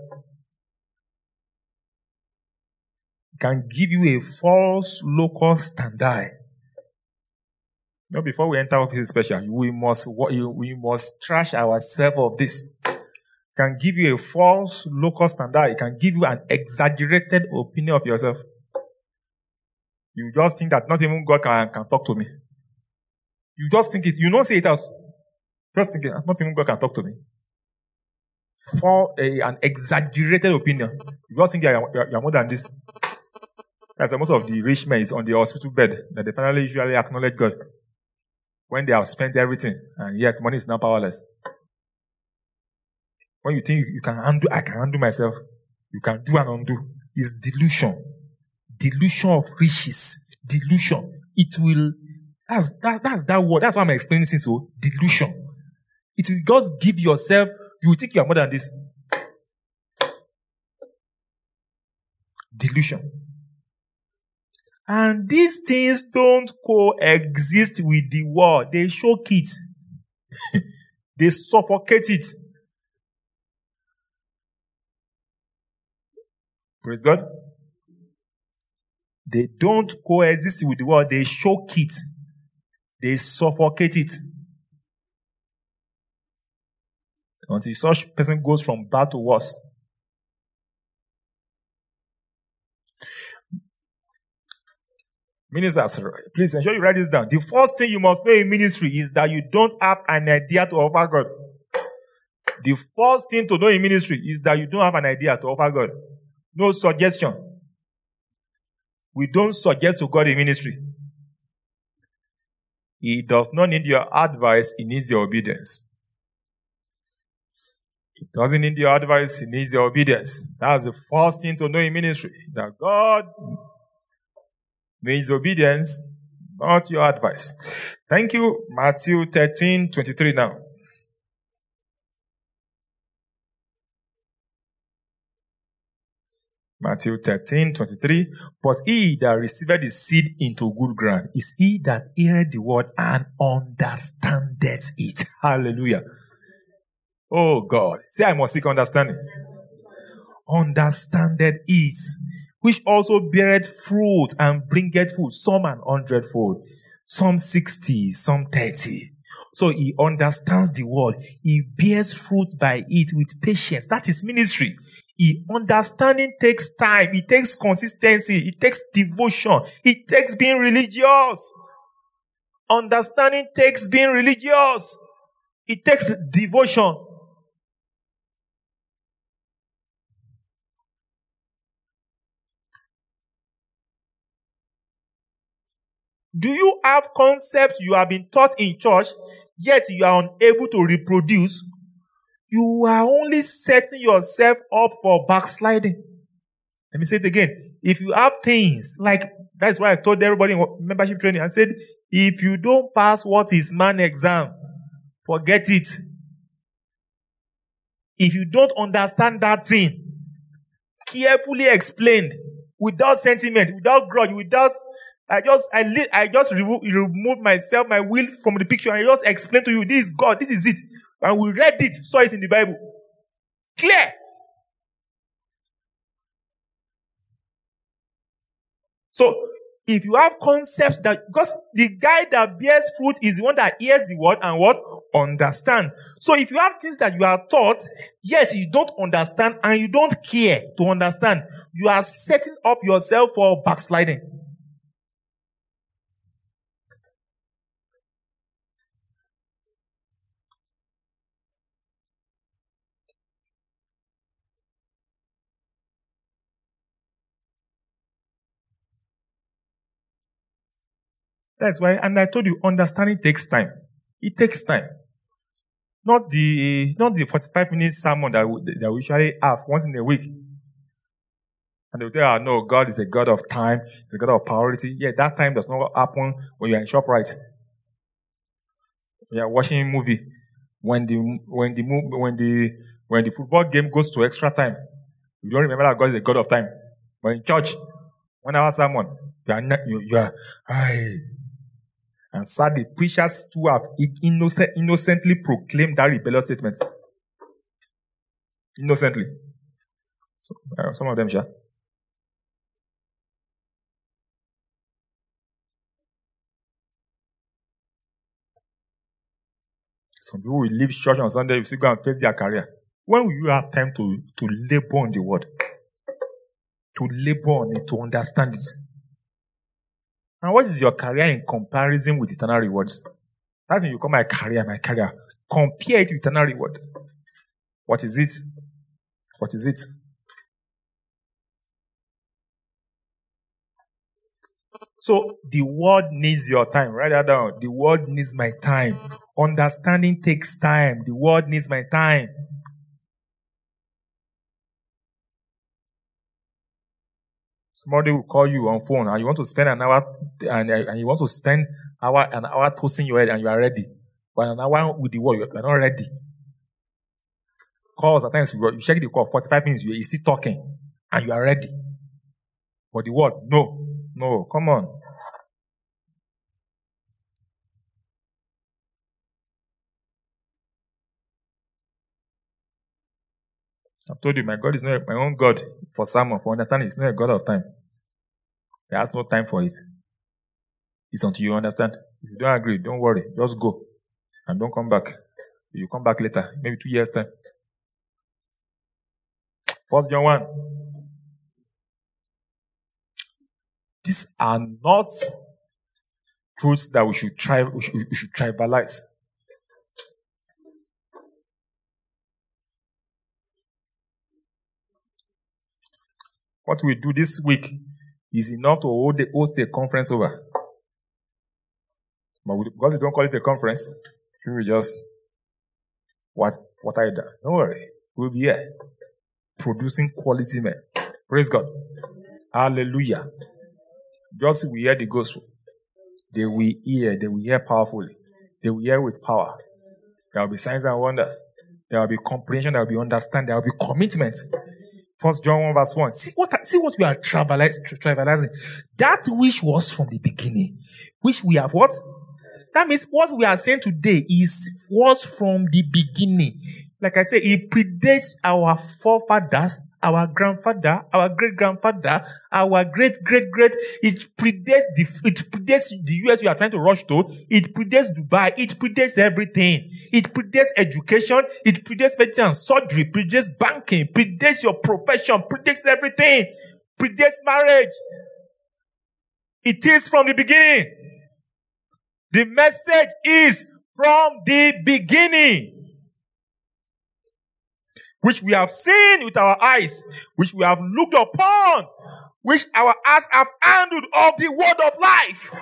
It can give you a false locus standi. You know, before we enter office special, we must, we must trash ourselves of this. Can give you a false locus standi. It can give you an exaggerated opinion of yourself. You just think that not even God can, can talk to me. You just think it. You don't say it out. Just think it. Not even God can talk to me. For a, an exaggerated opinion. You just think you are, you are more than this. That's why most of the rich men is on the hospital bed that they finally usually acknowledge God. When they have spent everything. And yes, money is now powerless. When you think you can undo, I can undo myself. You can do and undo. It's delusion. Delusion of riches. Delusion. It will, that's, that, that's that word. That's why I'm explaining this. So, delusion. It will just give yourself, you will think you are more than this. Delusion. And these things don't coexist with the world. They choke it. They suffocate it. Praise God. They don't coexist with the world. They choke it. They suffocate it. Until such person goes from bad to worse. Ministers, please ensure you write this down. The first thing you must know in ministry is that you don't have an idea to offer God. The first thing to know in ministry is that you don't have an idea to offer God. No suggestion. We don't suggest to God in ministry. He does not need your advice, he needs your obedience. He doesn't need your advice, he needs your obedience. That's the first thing to know in ministry. That God Means obedience, not your advice. Thank you. Matthew thirteen twenty-three now. Matthew thirteen twenty-three. But he that receiveth the seed into good ground is he that heareth the word and understandeth it. Hallelujah. Oh God. Say, I must seek understanding. Understandeth it, which also beareth fruit and bringeth fruit, some an hundredfold, some sixty, some thirty. So he understands the word. He bears fruit by it with patience. That is ministry. He understanding takes time. It takes consistency. It takes devotion. It takes being religious. Understanding takes being religious. It takes devotion. Do you have concepts you have been taught in church, yet you are unable to reproduce? You are only setting yourself up for backsliding. Let me say it again. If you have things like, that's why I told everybody in membership training, I said, if you don't pass what is man exam, forget it. If you don't understand that thing, carefully explained, without sentiment, without grudge, without, I just, I, li- I just remove, remove myself, my will from the picture, and I just explain to you, this is God, this is it. And we read it, saw it in the Bible. Clear. So, if you have concepts that, because the guy that bears fruit is the one that hears the word and what? Understand. So, if you have things that you are taught, yet you don't understand and you don't care to understand, you are setting up yourself for backsliding. That's why, and I told you, understanding takes time. It takes time. Not the not the forty-five minute sermon that we, that we usually have once in a week. And they'll tell you, no, God is a God of time. He's a God of priority. Yeah, that time does not happen when you're in ShopRite. You're watching a movie. When the when the when the when the football game goes to extra time, you don't remember that God is a God of time. But in church, one hour sermon, you are not, you, you are aye. And sadly, preachers too have innocent, innocently proclaimed that rebellious statement. Innocently. So, uh, some of them, sure. Some people will leave church on Sunday, you still go and face their career. When will you have time to, to labor on the word? To labor on it, to understand it? And what is your career in comparison with eternal rewards? That's when you call my career, my career. Compare it with eternal reward. What is it? What is it? So the word needs your time. Write that down. The word needs my time. Understanding takes time. The word needs my time. Somebody will call you on phone and you want to spend an hour and, and you want to spend hour an hour toasting your head and you are ready. But an hour with the word, you are not ready. Calls at times you check the call, forty-five minutes, you are still talking and you are ready. But the word, no, no, come on. I've told you, my God is not my own God for sermon, for understanding. It's not a God of time. He has no time for it. It's until you understand. If you don't agree, don't worry. Just go. And don't come back. You come back later, maybe two years' time. First John one. These are not truths that we should try, we should, we should tribalize. What we do this week is enough to hold the, host a conference over. But we, because we don't call it a conference, we will just, what, what I done? Don't worry. We'll be here. Producing quality men. Praise God. Hallelujah. Just we hear the gospel. They will hear, they will hear powerfully. They will hear with power. There will be signs and wonders. There will be comprehension, there will be understanding, there will be commitment. First John one verse one. See what, see what we are trivializing. That which was from the beginning, which we have what? That means what we are saying today is was from the beginning. Like I said, it predates our forefathers, our grandfather, our great-grandfather, our great-great-great. It predates the it predates the U S we are trying to rush to. It predates Dubai. It predates everything. It predates education. It predates medicine and surgery. Predates banking. Predates your profession. Predates everything. Predates marriage. It is from the beginning. The message is from the beginning, which we have seen with our eyes, which we have looked upon, which our eyes have handled of the word of life.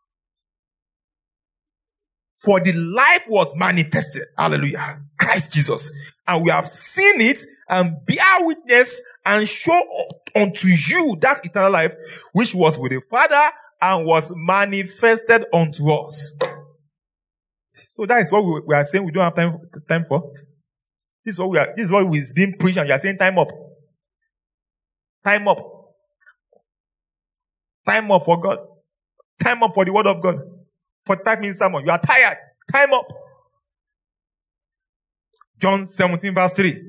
For the life was manifested, hallelujah, Christ Jesus. And we have seen it and bear witness and show unto you that eternal life, which was with the Father and was manifested unto us. So that is what we, we are saying we don't have time, time for. This is what we are, this is what we've been preaching. You are saying time up. Time up. Time up for God. Time up for the word of God. For type in sermon. You are tired. Time up. John seventeen verse three.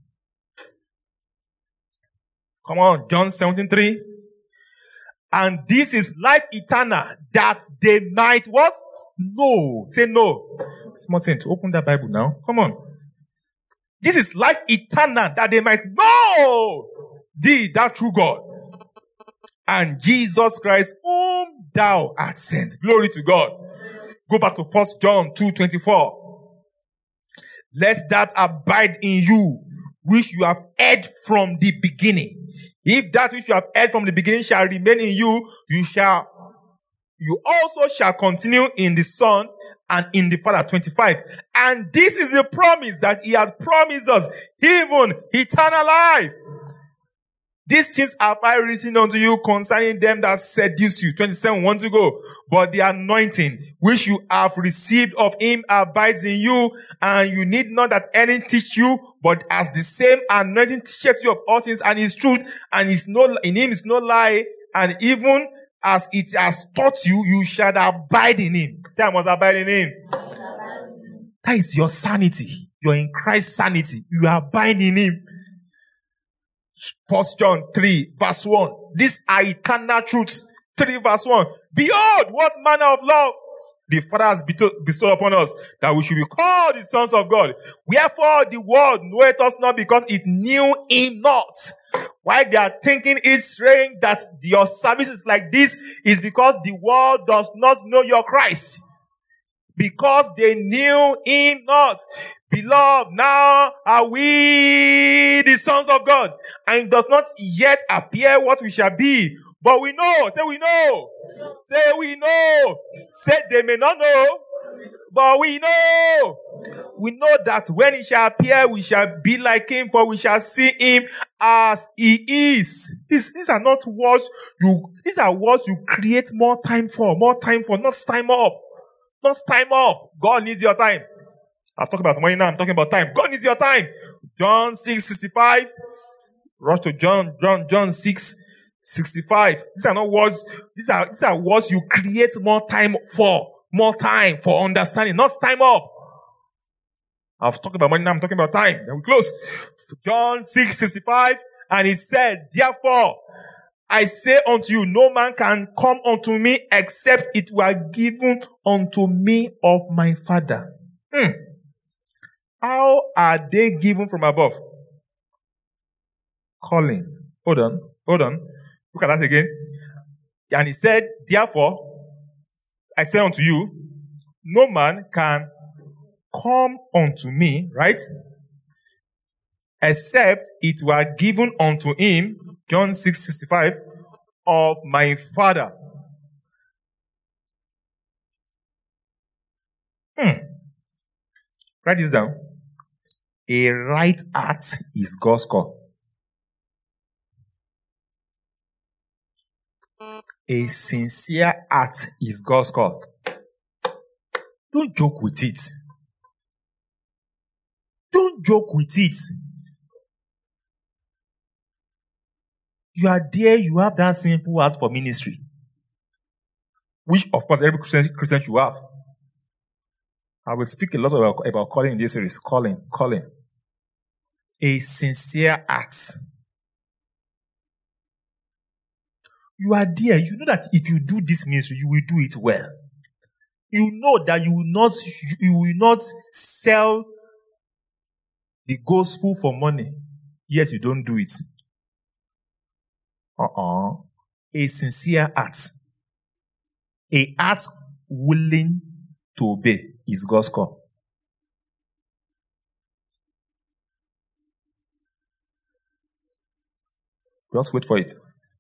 Come on. John seventeen three. And this is life eternal, that they might what? Know. Say no. Small saint, open that Bible now. Come on. This is life eternal, that they might know thee, that true God, and Jesus Christ, whom thou hast sent. Glory to God. Go back to First John two twenty-four. Let that abide in you, which you have heard from the beginning. If that which you have heard from the beginning shall remain in you, you shall, you also shall continue in the Son and in the Father. twenty-five. And this is the promise that he had promised us, even eternal life. These things have I written unto you concerning them that seduce you. twenty-seven, one to go. But the anointing which you have received of him abides in you, and you need not that any teach you, but as the same anointing teaches you of all things and is truth, and is no, in him is no lie, and even as it has taught you, you shall abide in him. Say, I must abide in him. That is your sanity. You're in Christ's sanity. You abide in him. First John three verse one. These are eternal truths. three verse one. Behold, what manner of love the Father has bestowed upon us, that we should be called the sons of God. Wherefore the world knoweth us not, because it knew him not. Why they are thinking it's strange that your service is like this is because the world does not know your Christ. Because they knew him not. Beloved, now are we the sons of God, and it does not yet appear what we shall be. But we know. Say we know. Say we know. Say they may not know, but we know. We know that when he shall appear, we shall be like him, for we shall see him as he is. These, these are not words you, these are words you create more time for, more time for, not time up. Not time up. God needs your time. I'm talking about money now. I'm talking about time. God needs your time. John six sixty-five. Rush to John, John, John six sixty-five. These are not words. These are, these are words you create more time for. More time for understanding. Not time up. I've talked about money now. I'm talking about time. Then we close. John six sixty-five. And he said, therefore, I say unto you, no man can come unto me except it were given unto me of my Father. Hmm. How are they given from above? Calling. Hold on. Hold on. Look at that again. And he said, therefore, I say unto you, no man can come unto me, right? Except it were given unto him, John six sixty-five, of my Father. Hmm. Write this down. A right heart is God's call. A sincere act is God's call. Don't joke with it. Don't joke with it. You are there, you have that simple heart for ministry. Which, of course, every Christian, Christian should have. I will speak a lot about, about calling in this series. Calling, calling. A sincere act. You are there. You know that if you do this ministry, you will do it well. You know that you will not, you will not sell the gospel for money. Yes, you don't do it. Uh-uh. A sincere act. A act willing to obey is God's call. Just wait for it.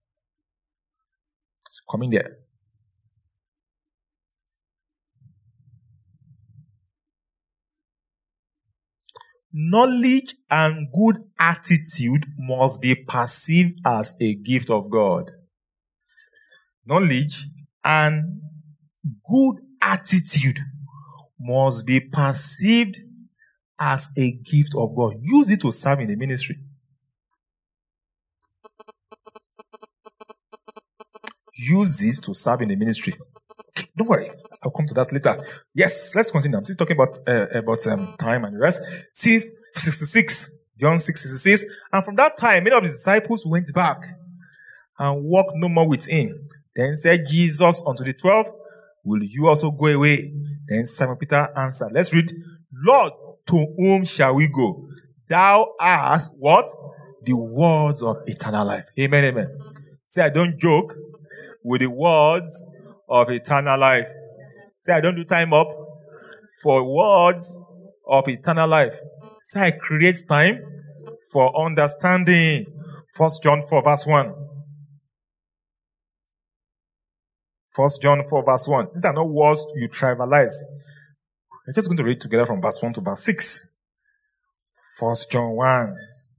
It's coming there. Knowledge and good attitude must be perceived as a gift of God. Knowledge and good attitude must be perceived as a gift of God. Use it to serve in the ministry. Use this to serve in the ministry. Don't worry, I'll come to that later. Yes, let's continue. I'm still talking about uh, about um, time and the rest. See, sixty-six, John six sixty-six. And from that time, many of his disciples went back and walked no more with him. Then said Jesus unto the twelve, will you also go away? Then Simon Peter answered. Let's read. Lord, to whom shall we go? Thou hast what? The words of eternal life. Amen, amen. Say, I don't joke with the words of eternal life. Say, I don't do time up for words of eternal life. Say, I create time for understanding. First John four verse one. First John four verse one. These are not words you trivialize. We're just going to read together from verse one to verse six. First John one.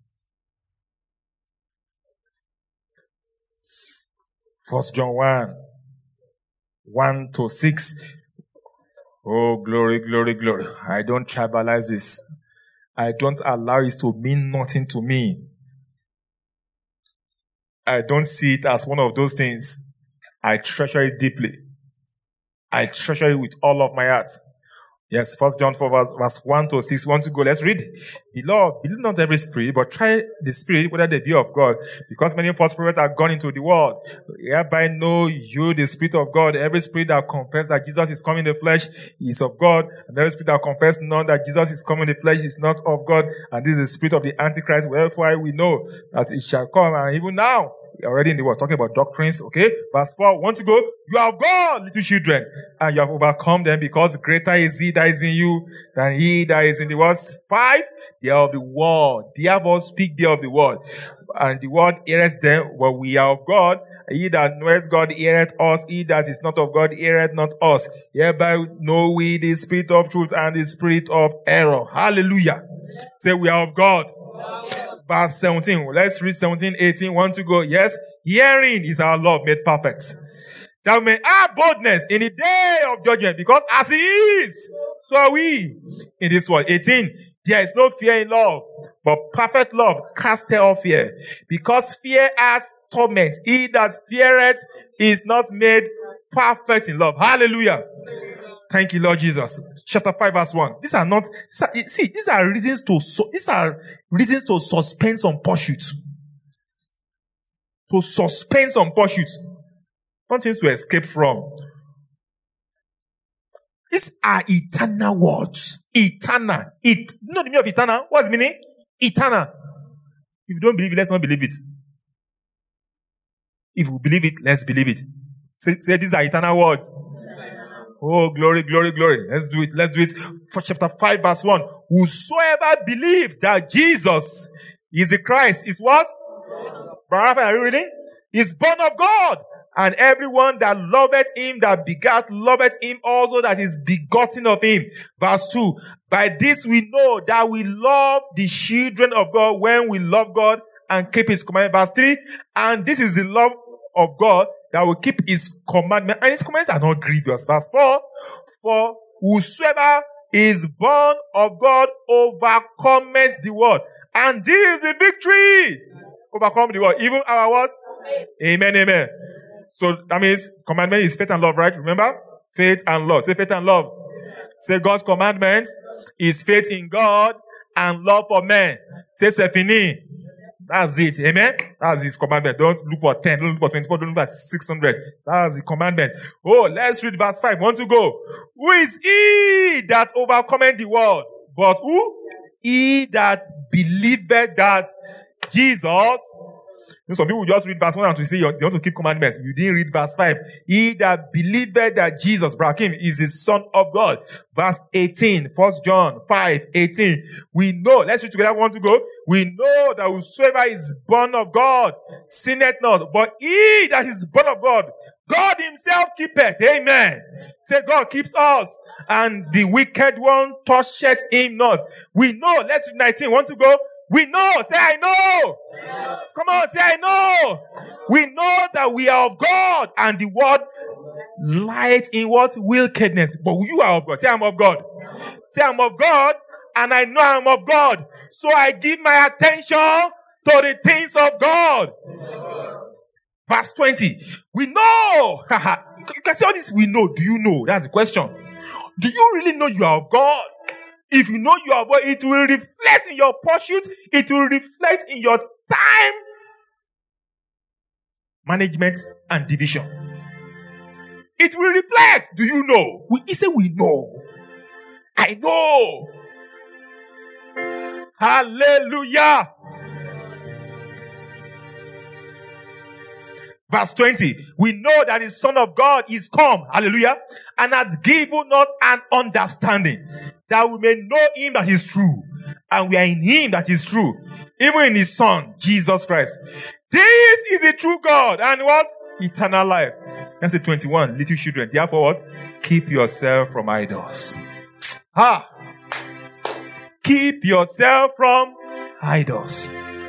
First John one. one to six. Oh, glory, glory, glory. I don't trivialize this. I don't allow it to mean nothing to me. I don't see it as one of those things. I treasure it deeply. I treasure it with all of my heart. Yes, First John four, verse, verse one to six. Want to go? Let's read. Beloved, believe not every spirit, but try the spirit whether they be of God. Because many false prophets are gone into the world. Hereby know you the Spirit of God. Every spirit that confesses that Jesus is coming in the flesh is of God. And every spirit that confesses not that Jesus is coming in the flesh is not of God. And this is the spirit of the Antichrist. Wherefore we know that it shall come. And even now, already in the world, talking about doctrines, okay? Verse four, want to go? You are God, little children, and you have overcome them, because greater is he that is in you than he that is in the world. Five, they are of the world. Therefore speak they of the world. And the world heareth them, but we are of God. He that knoweth God heareth us. He that is not of God heareth not us. Hereby know we the spirit of truth and the spirit of error. Hallelujah. Say, we are of God. Verse seventeen. Let's read seventeen, eighteen. Want to go? Yes. Hearing is our love made perfect, that we may have boldness in the day of judgment, because as he is, so are we in this world. eighteen. There is no fear in love, but perfect love casteth out fear, because fear has torment. He that feareth is not made perfect in love. Hallelujah. Thank you, Lord Jesus. Chapter five, verse one. These are not, see, these are reasons to, these are reasons to suspend some pursuits. To suspend some pursuits. Not things to escape from. These are eternal words. Eternal. It, you know the meaning of eternal? What's the meaning? Eternal. If you don't believe it, let's not believe it. If we believe it, let's believe it. Say, say these are eternal words. Oh, glory, glory, glory. Let's do it. Let's do it. For chapter five, verse one. Whosoever believes that Jesus is the Christ is what? Brother, are you reading? Is born of God. And everyone that loveth him that begat loveth him also that is begotten of him. Verse two. By this we know that we love the children of God when we love God and keep his commandment. Verse three. And this is the love of God, that will keep his commandment, and his commandments are not grievous. Verse four, for whosoever is born of God overcomes the world. And this is the victory. Overcome the world. Even our words. Amen, amen. So that means commandment is faith and love, right? Remember? Faith and love. Say faith and love. Say God's commandments is faith in God and love for men. Say Sephini. That's it. Amen? That's his commandment. Don't look for ten. Don't look for twenty-four. Don't look for six hundred. That's the commandment. Oh, let's read verse five. Want to go? Who is he that overcometh the world? But who? He that believeth that Jesus. You know, some people just read verse one and to say they want to keep commandments. You didn't read verse five. He that believeth that Jesus, Brachim, is the Son of God. Verse eighteen, First John five, eighteen. We know, let's read together, want to go. We know that whosoever is born of God sinneth not, but he that is born of God, God himself keepeth. Amen. Say God keeps us, and the wicked one toucheth him not. We know, let's read nineteen, want to go. We know, say I know. Come on, say I know. We know that we are of God, and the word light in what? Wickedness. But you are of God. Say I'm of God. Say I'm of God, and I know I'm of God. So I give my attention to the things of God. Verse twenty. We know. You can say all this, we know. Do you know? That's the question. Do you really know you are of God? If you know you are of God, it will reflect in your pursuit. It will reflect in your time management and division. It will reflect. Do you know? We, he said we know. I know. Hallelujah. Verse twenty. We know that the Son of God is come. Hallelujah. And has given us an understanding that we may know him that is true. And we are in him that is true. Even in his Son, Jesus Christ. This is the true God. And what? Eternal life. That's it, twenty-one. Little children. Therefore what? Keep yourself from idols. Ha! Keep yourself from idols.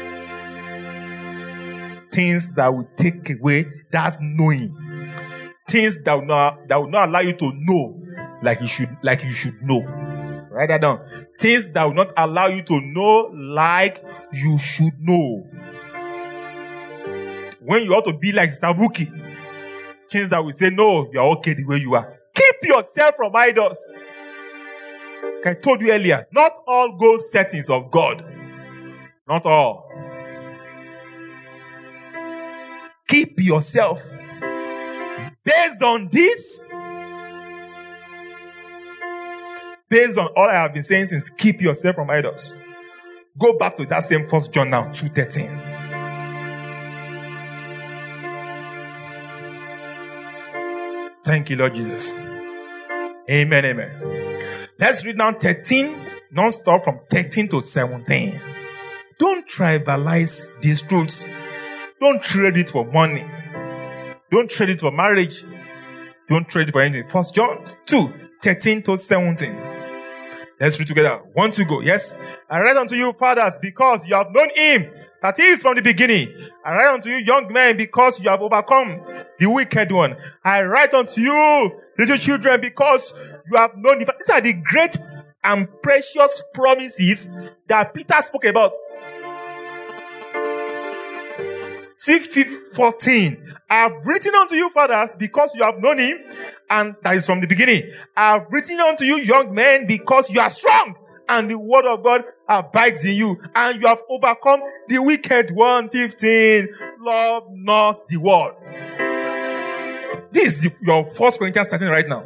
Things that will take away that knowing. Things that will not, that will not allow you to know like you should, like you should know. Write that down. Things that will not allow you to know like you should know. When you ought to be like Sabuki. Things that will say, no, you are okay the way you are. Keep yourself from idols. Like I told you earlier, not all goal settings of God. Not all. Keep yourself. Based on this, based on all I have been saying since, keep yourself from idols. Go back to that same First John now, two thirteen. Thank you, Lord Jesus. Amen, amen. Let's read now thirteen, non-stop from thirteen to seventeen. Don't trivialize these truths. Don't trade it for money. Don't trade it for marriage. Don't trade it for anything. First John two, thirteen to seventeen. Let's read together. One to go. Yes. I write unto you, fathers, because you have known him that is from the beginning. I write unto you, young men, because you have overcome the wicked one. I write unto you, little children, because you have known him. These are the great and precious promises that Peter spoke about. See fourteen. I have written unto you, fathers, because you have known him, and that is from the beginning. I have written unto you, young men, because you are strong, and the word of God abides in you, and you have overcome the wicked one. fifteen. Love not the world. This is your First Corinthians thirteen right now.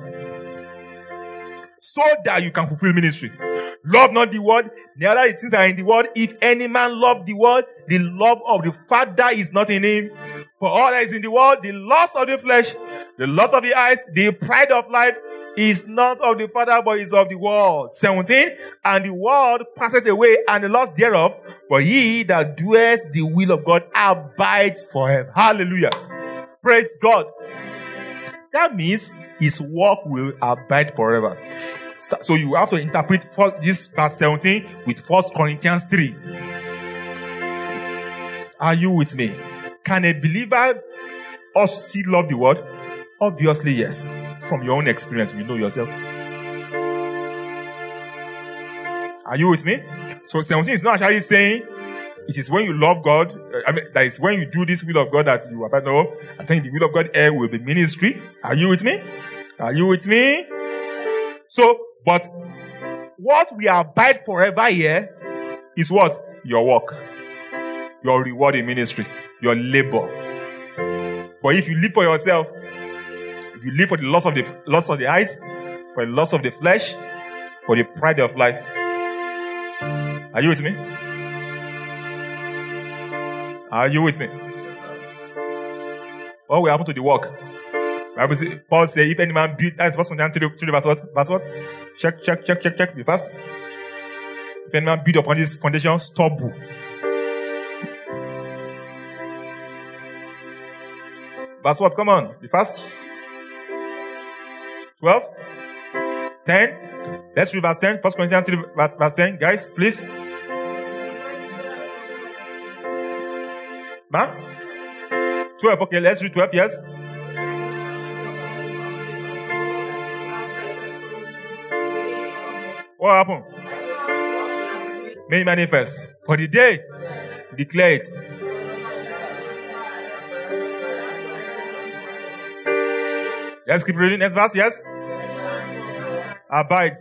So that you can fulfill ministry. Love not the world, the other things are in the world. If any man love the world, the love of the Father is not in him. For all that is in the world, the lust of the flesh, the lust of the eyes, the pride of life, is not of the Father, but is of the world. seventeen. And the world passeth away, and the lust thereof, but he that doeth the will of God abides forever. Hallelujah. Praise God. That means his work will abide forever. So you have to interpret this verse seventeen with First Corinthians three. Are you with me? Can a believer us still love the world? Obviously, yes. From your own experience, you know yourself. Are you with me? So seventeen is not actually saying it is when you love God, uh, I mean, that is when you do this will of God that you are. No, I think the will of God here will be ministry. Are you with me? Are you with me? So, but what we abide forever here is what? Your work. Your reward in ministry. Your labor. But if you live for yourself, if you live for the loss of the loss of the eyes, for the loss of the flesh, for the pride of life. Are you with me? Are you with me? What will happen to the work? Bible say, Paul says, if any man build, that's first one down to the, to the verse what? Verse what? Check, check, check, check, check. Be fast. If any man build upon this foundation, stubble. Verse what? Come on. Be fast. twelve. ten. Let's read verse ten. First Corinthians three, verse, verse ten. Guys, please. Ma? twelve. Okay, let's read twelve. Yes. What happened? Made manifest. For the day, declare it. Let's keep reading. Next verse, yes? Abides.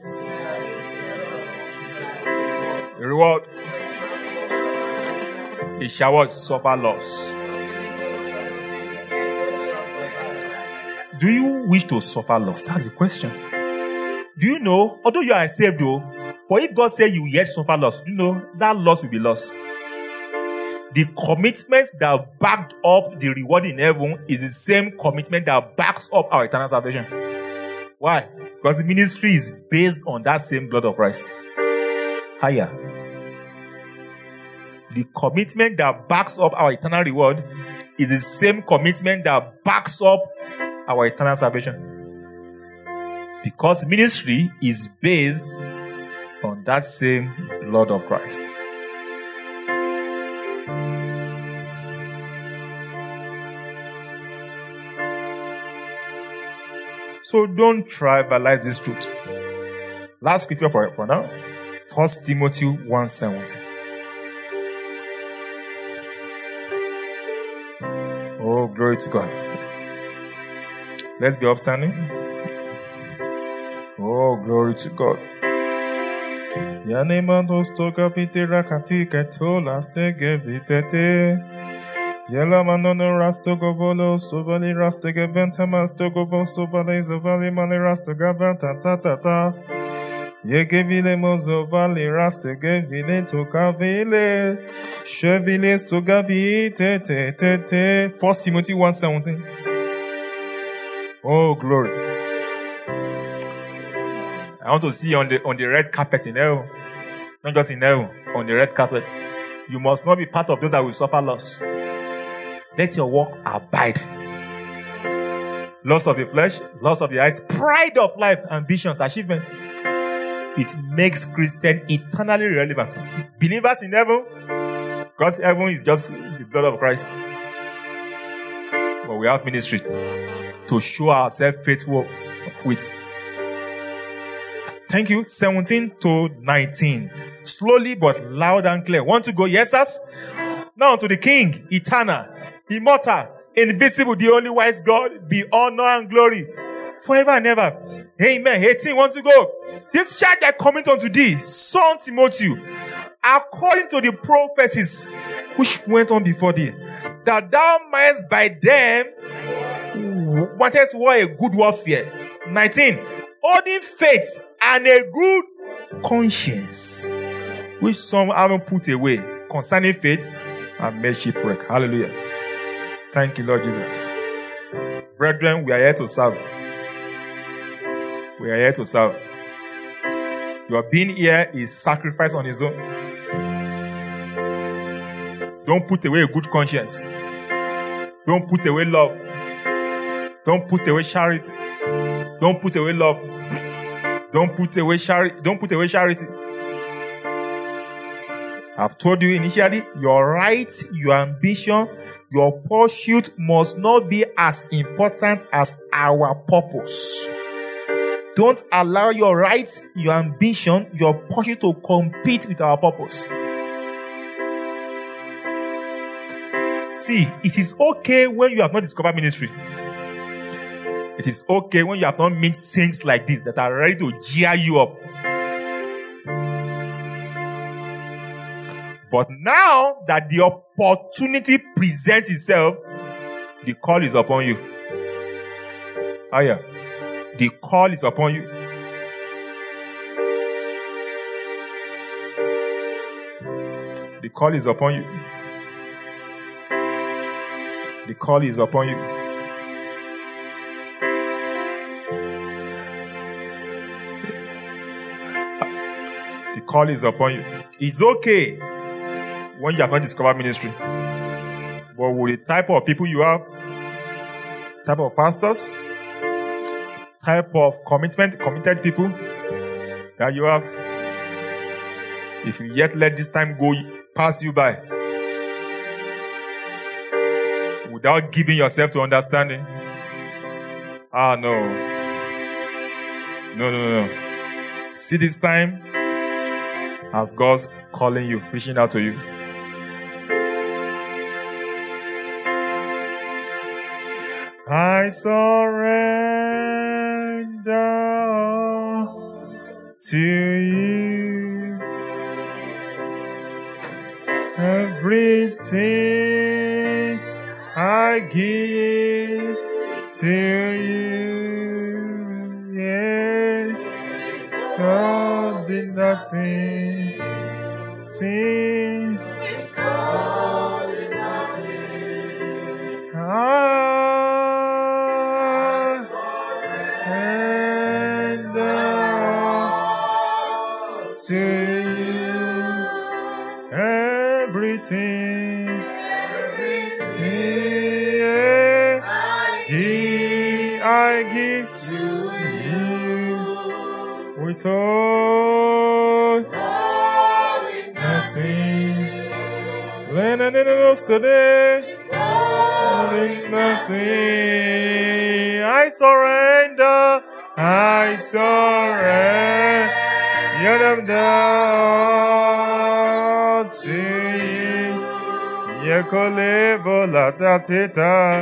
The reward. It shall what? Suffer loss. Do you wish to suffer loss? That's the question. Do you know, although you are saved though, but if God says you yet suffer loss, you know, that loss will be lost. The commitment that backed up the reward in heaven is the same commitment that backs up our eternal salvation. Why? Because the ministry is based on that same blood of Christ. Higher. The commitment that backs up our eternal reward is the same commitment that backs up our eternal salvation. Because ministry is based on that same blood of Christ. So don't trivialize this truth. Last scripture for, for now. First Timothy one seventeen. Oh, glory to God. Let's be upstanding. Oh, glory to God. Yanemandos toka pitira katika tola stege vitete. Yela manono rasto govolo sobali rastege venta masto govo sobali zovali mali rastoga venta ta ta ta. Yege vile mozo vali rastege vile toka vile. Chevile stoga vite te te te. First Timothy one seventeen. Oh, glory. I want to see on the on the red carpet in heaven. Not just in heaven, on the red carpet. You must not be part of those that will suffer loss. Let your work abide. Loss of the flesh, loss of the eyes, pride of life, ambitions, achievements. It makes Christian eternally relevant. Believers in heaven, because heaven is just the blood of Christ. But we have ministry to show ourselves faithful with. Thank you. seventeen to nineteen. Slowly but loud and clear. Want to go? Yes, sirs? Now to the King, eternal, immortal, invisible, the only wise God, be honor and glory forever and ever. Amen. eighteen. Want to go? This charge I commit unto thee, son Timothy, according to the prophecies which went on before thee, that thou mightest by them wantest war a good warfare. nineteen. Holding faith and a good conscience, which some haven't put away, concerning faith and made shipwreck. Hallelujah. Thank you, Lord Jesus. Brethren, we are here to serve. We are here to serve. Your being here is sacrifice on its own. Don't put away a good conscience. Don't put away love. Don't put away charity. Don't put away love. Don't put away charity. Don't put away charity. I've told you initially, your right, your ambition, Your pursuit must not be as important as our purpose. Don't allow your rights, your ambition, your pursuit to compete with our purpose. See, it is okay when you have not discovered ministry. It is okay when you have not met saints like this that are ready to cheer you up. But now that the opportunity presents itself, the call is upon you. Oh yeah. The call is upon you. The call is upon you. The call is upon you. The call is upon you. It's okay when you have not discovered ministry. But with the type of people you have, type of pastors, type of commitment, committed people that you have, if you yet let this time go pass you by without giving yourself to understanding, ah no, no, no, no. See this time as God's calling you, reaching out to you. I surrender to you everything I give to you. Yeah, don't be nothing. Sing. To you, everything, everything yeah, I give, I give to you, without nothing, learning in the looks today, nothing, I surrender, I surrender. You're the down to you. Yekolebo la tatita.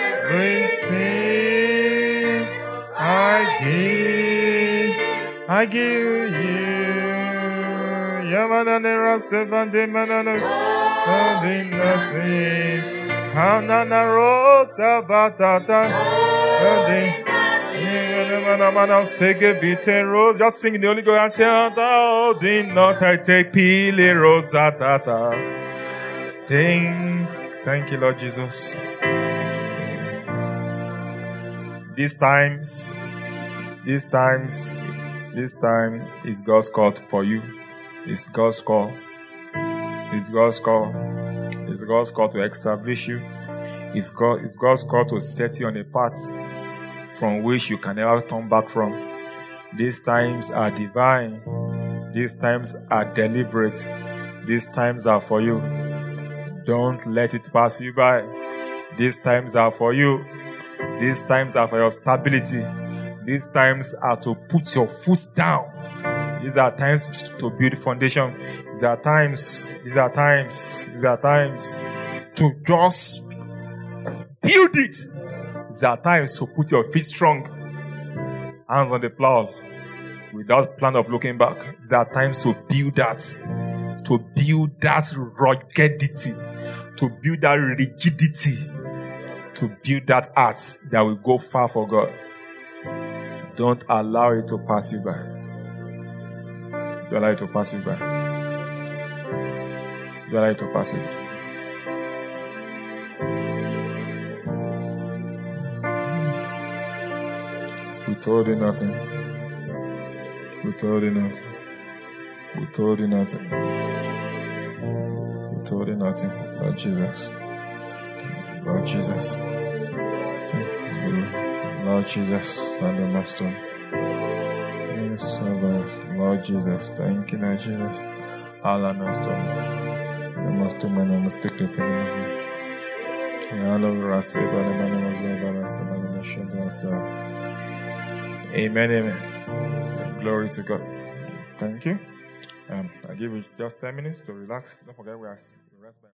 Everything I give, I give you. Yamana nera seven de manana. Nothing, nothing. Hanana rosa batata. Nothing. Take a beat and rose. Just sing the Holy Ghost and tell thou did not I take pile rosa tata. Thank, thank you, Lord Jesus. These times, these times, this time is God's call for you. It's God's call. It's God's call. It's God's call to establish you. It's God. It's God's call to set you on a path from which you can never turn back from. These times are divine. These times are deliberate. These times are for you. Don't let it pass you by. These times are for you. These times are for your stability. These times are to put your foot down. These are times to build foundation. These are times, these are times, these are times to just build it. These are times to put your feet strong, hands on the plow, without plan of looking back. These are times to build that, to build that ruggedity, to build that rigidity, to build that art that will go far for God. Don't allow it to pass you by. Don't allow it to pass you by. Don't allow it to pass you by. We told you nothing. We told you nothing. We told you nothing. We told you nothing. Lord Jesus. Lord Jesus. Lord Jesus. And the Master. Yes, Lord Jesus. Thank you, Lord Jesus. Allah Master. The Master, my name is Tickle. Amen, amen. Glory to God. Thank you. Um, I give you just ten minutes to relax. Don't forget we are rest by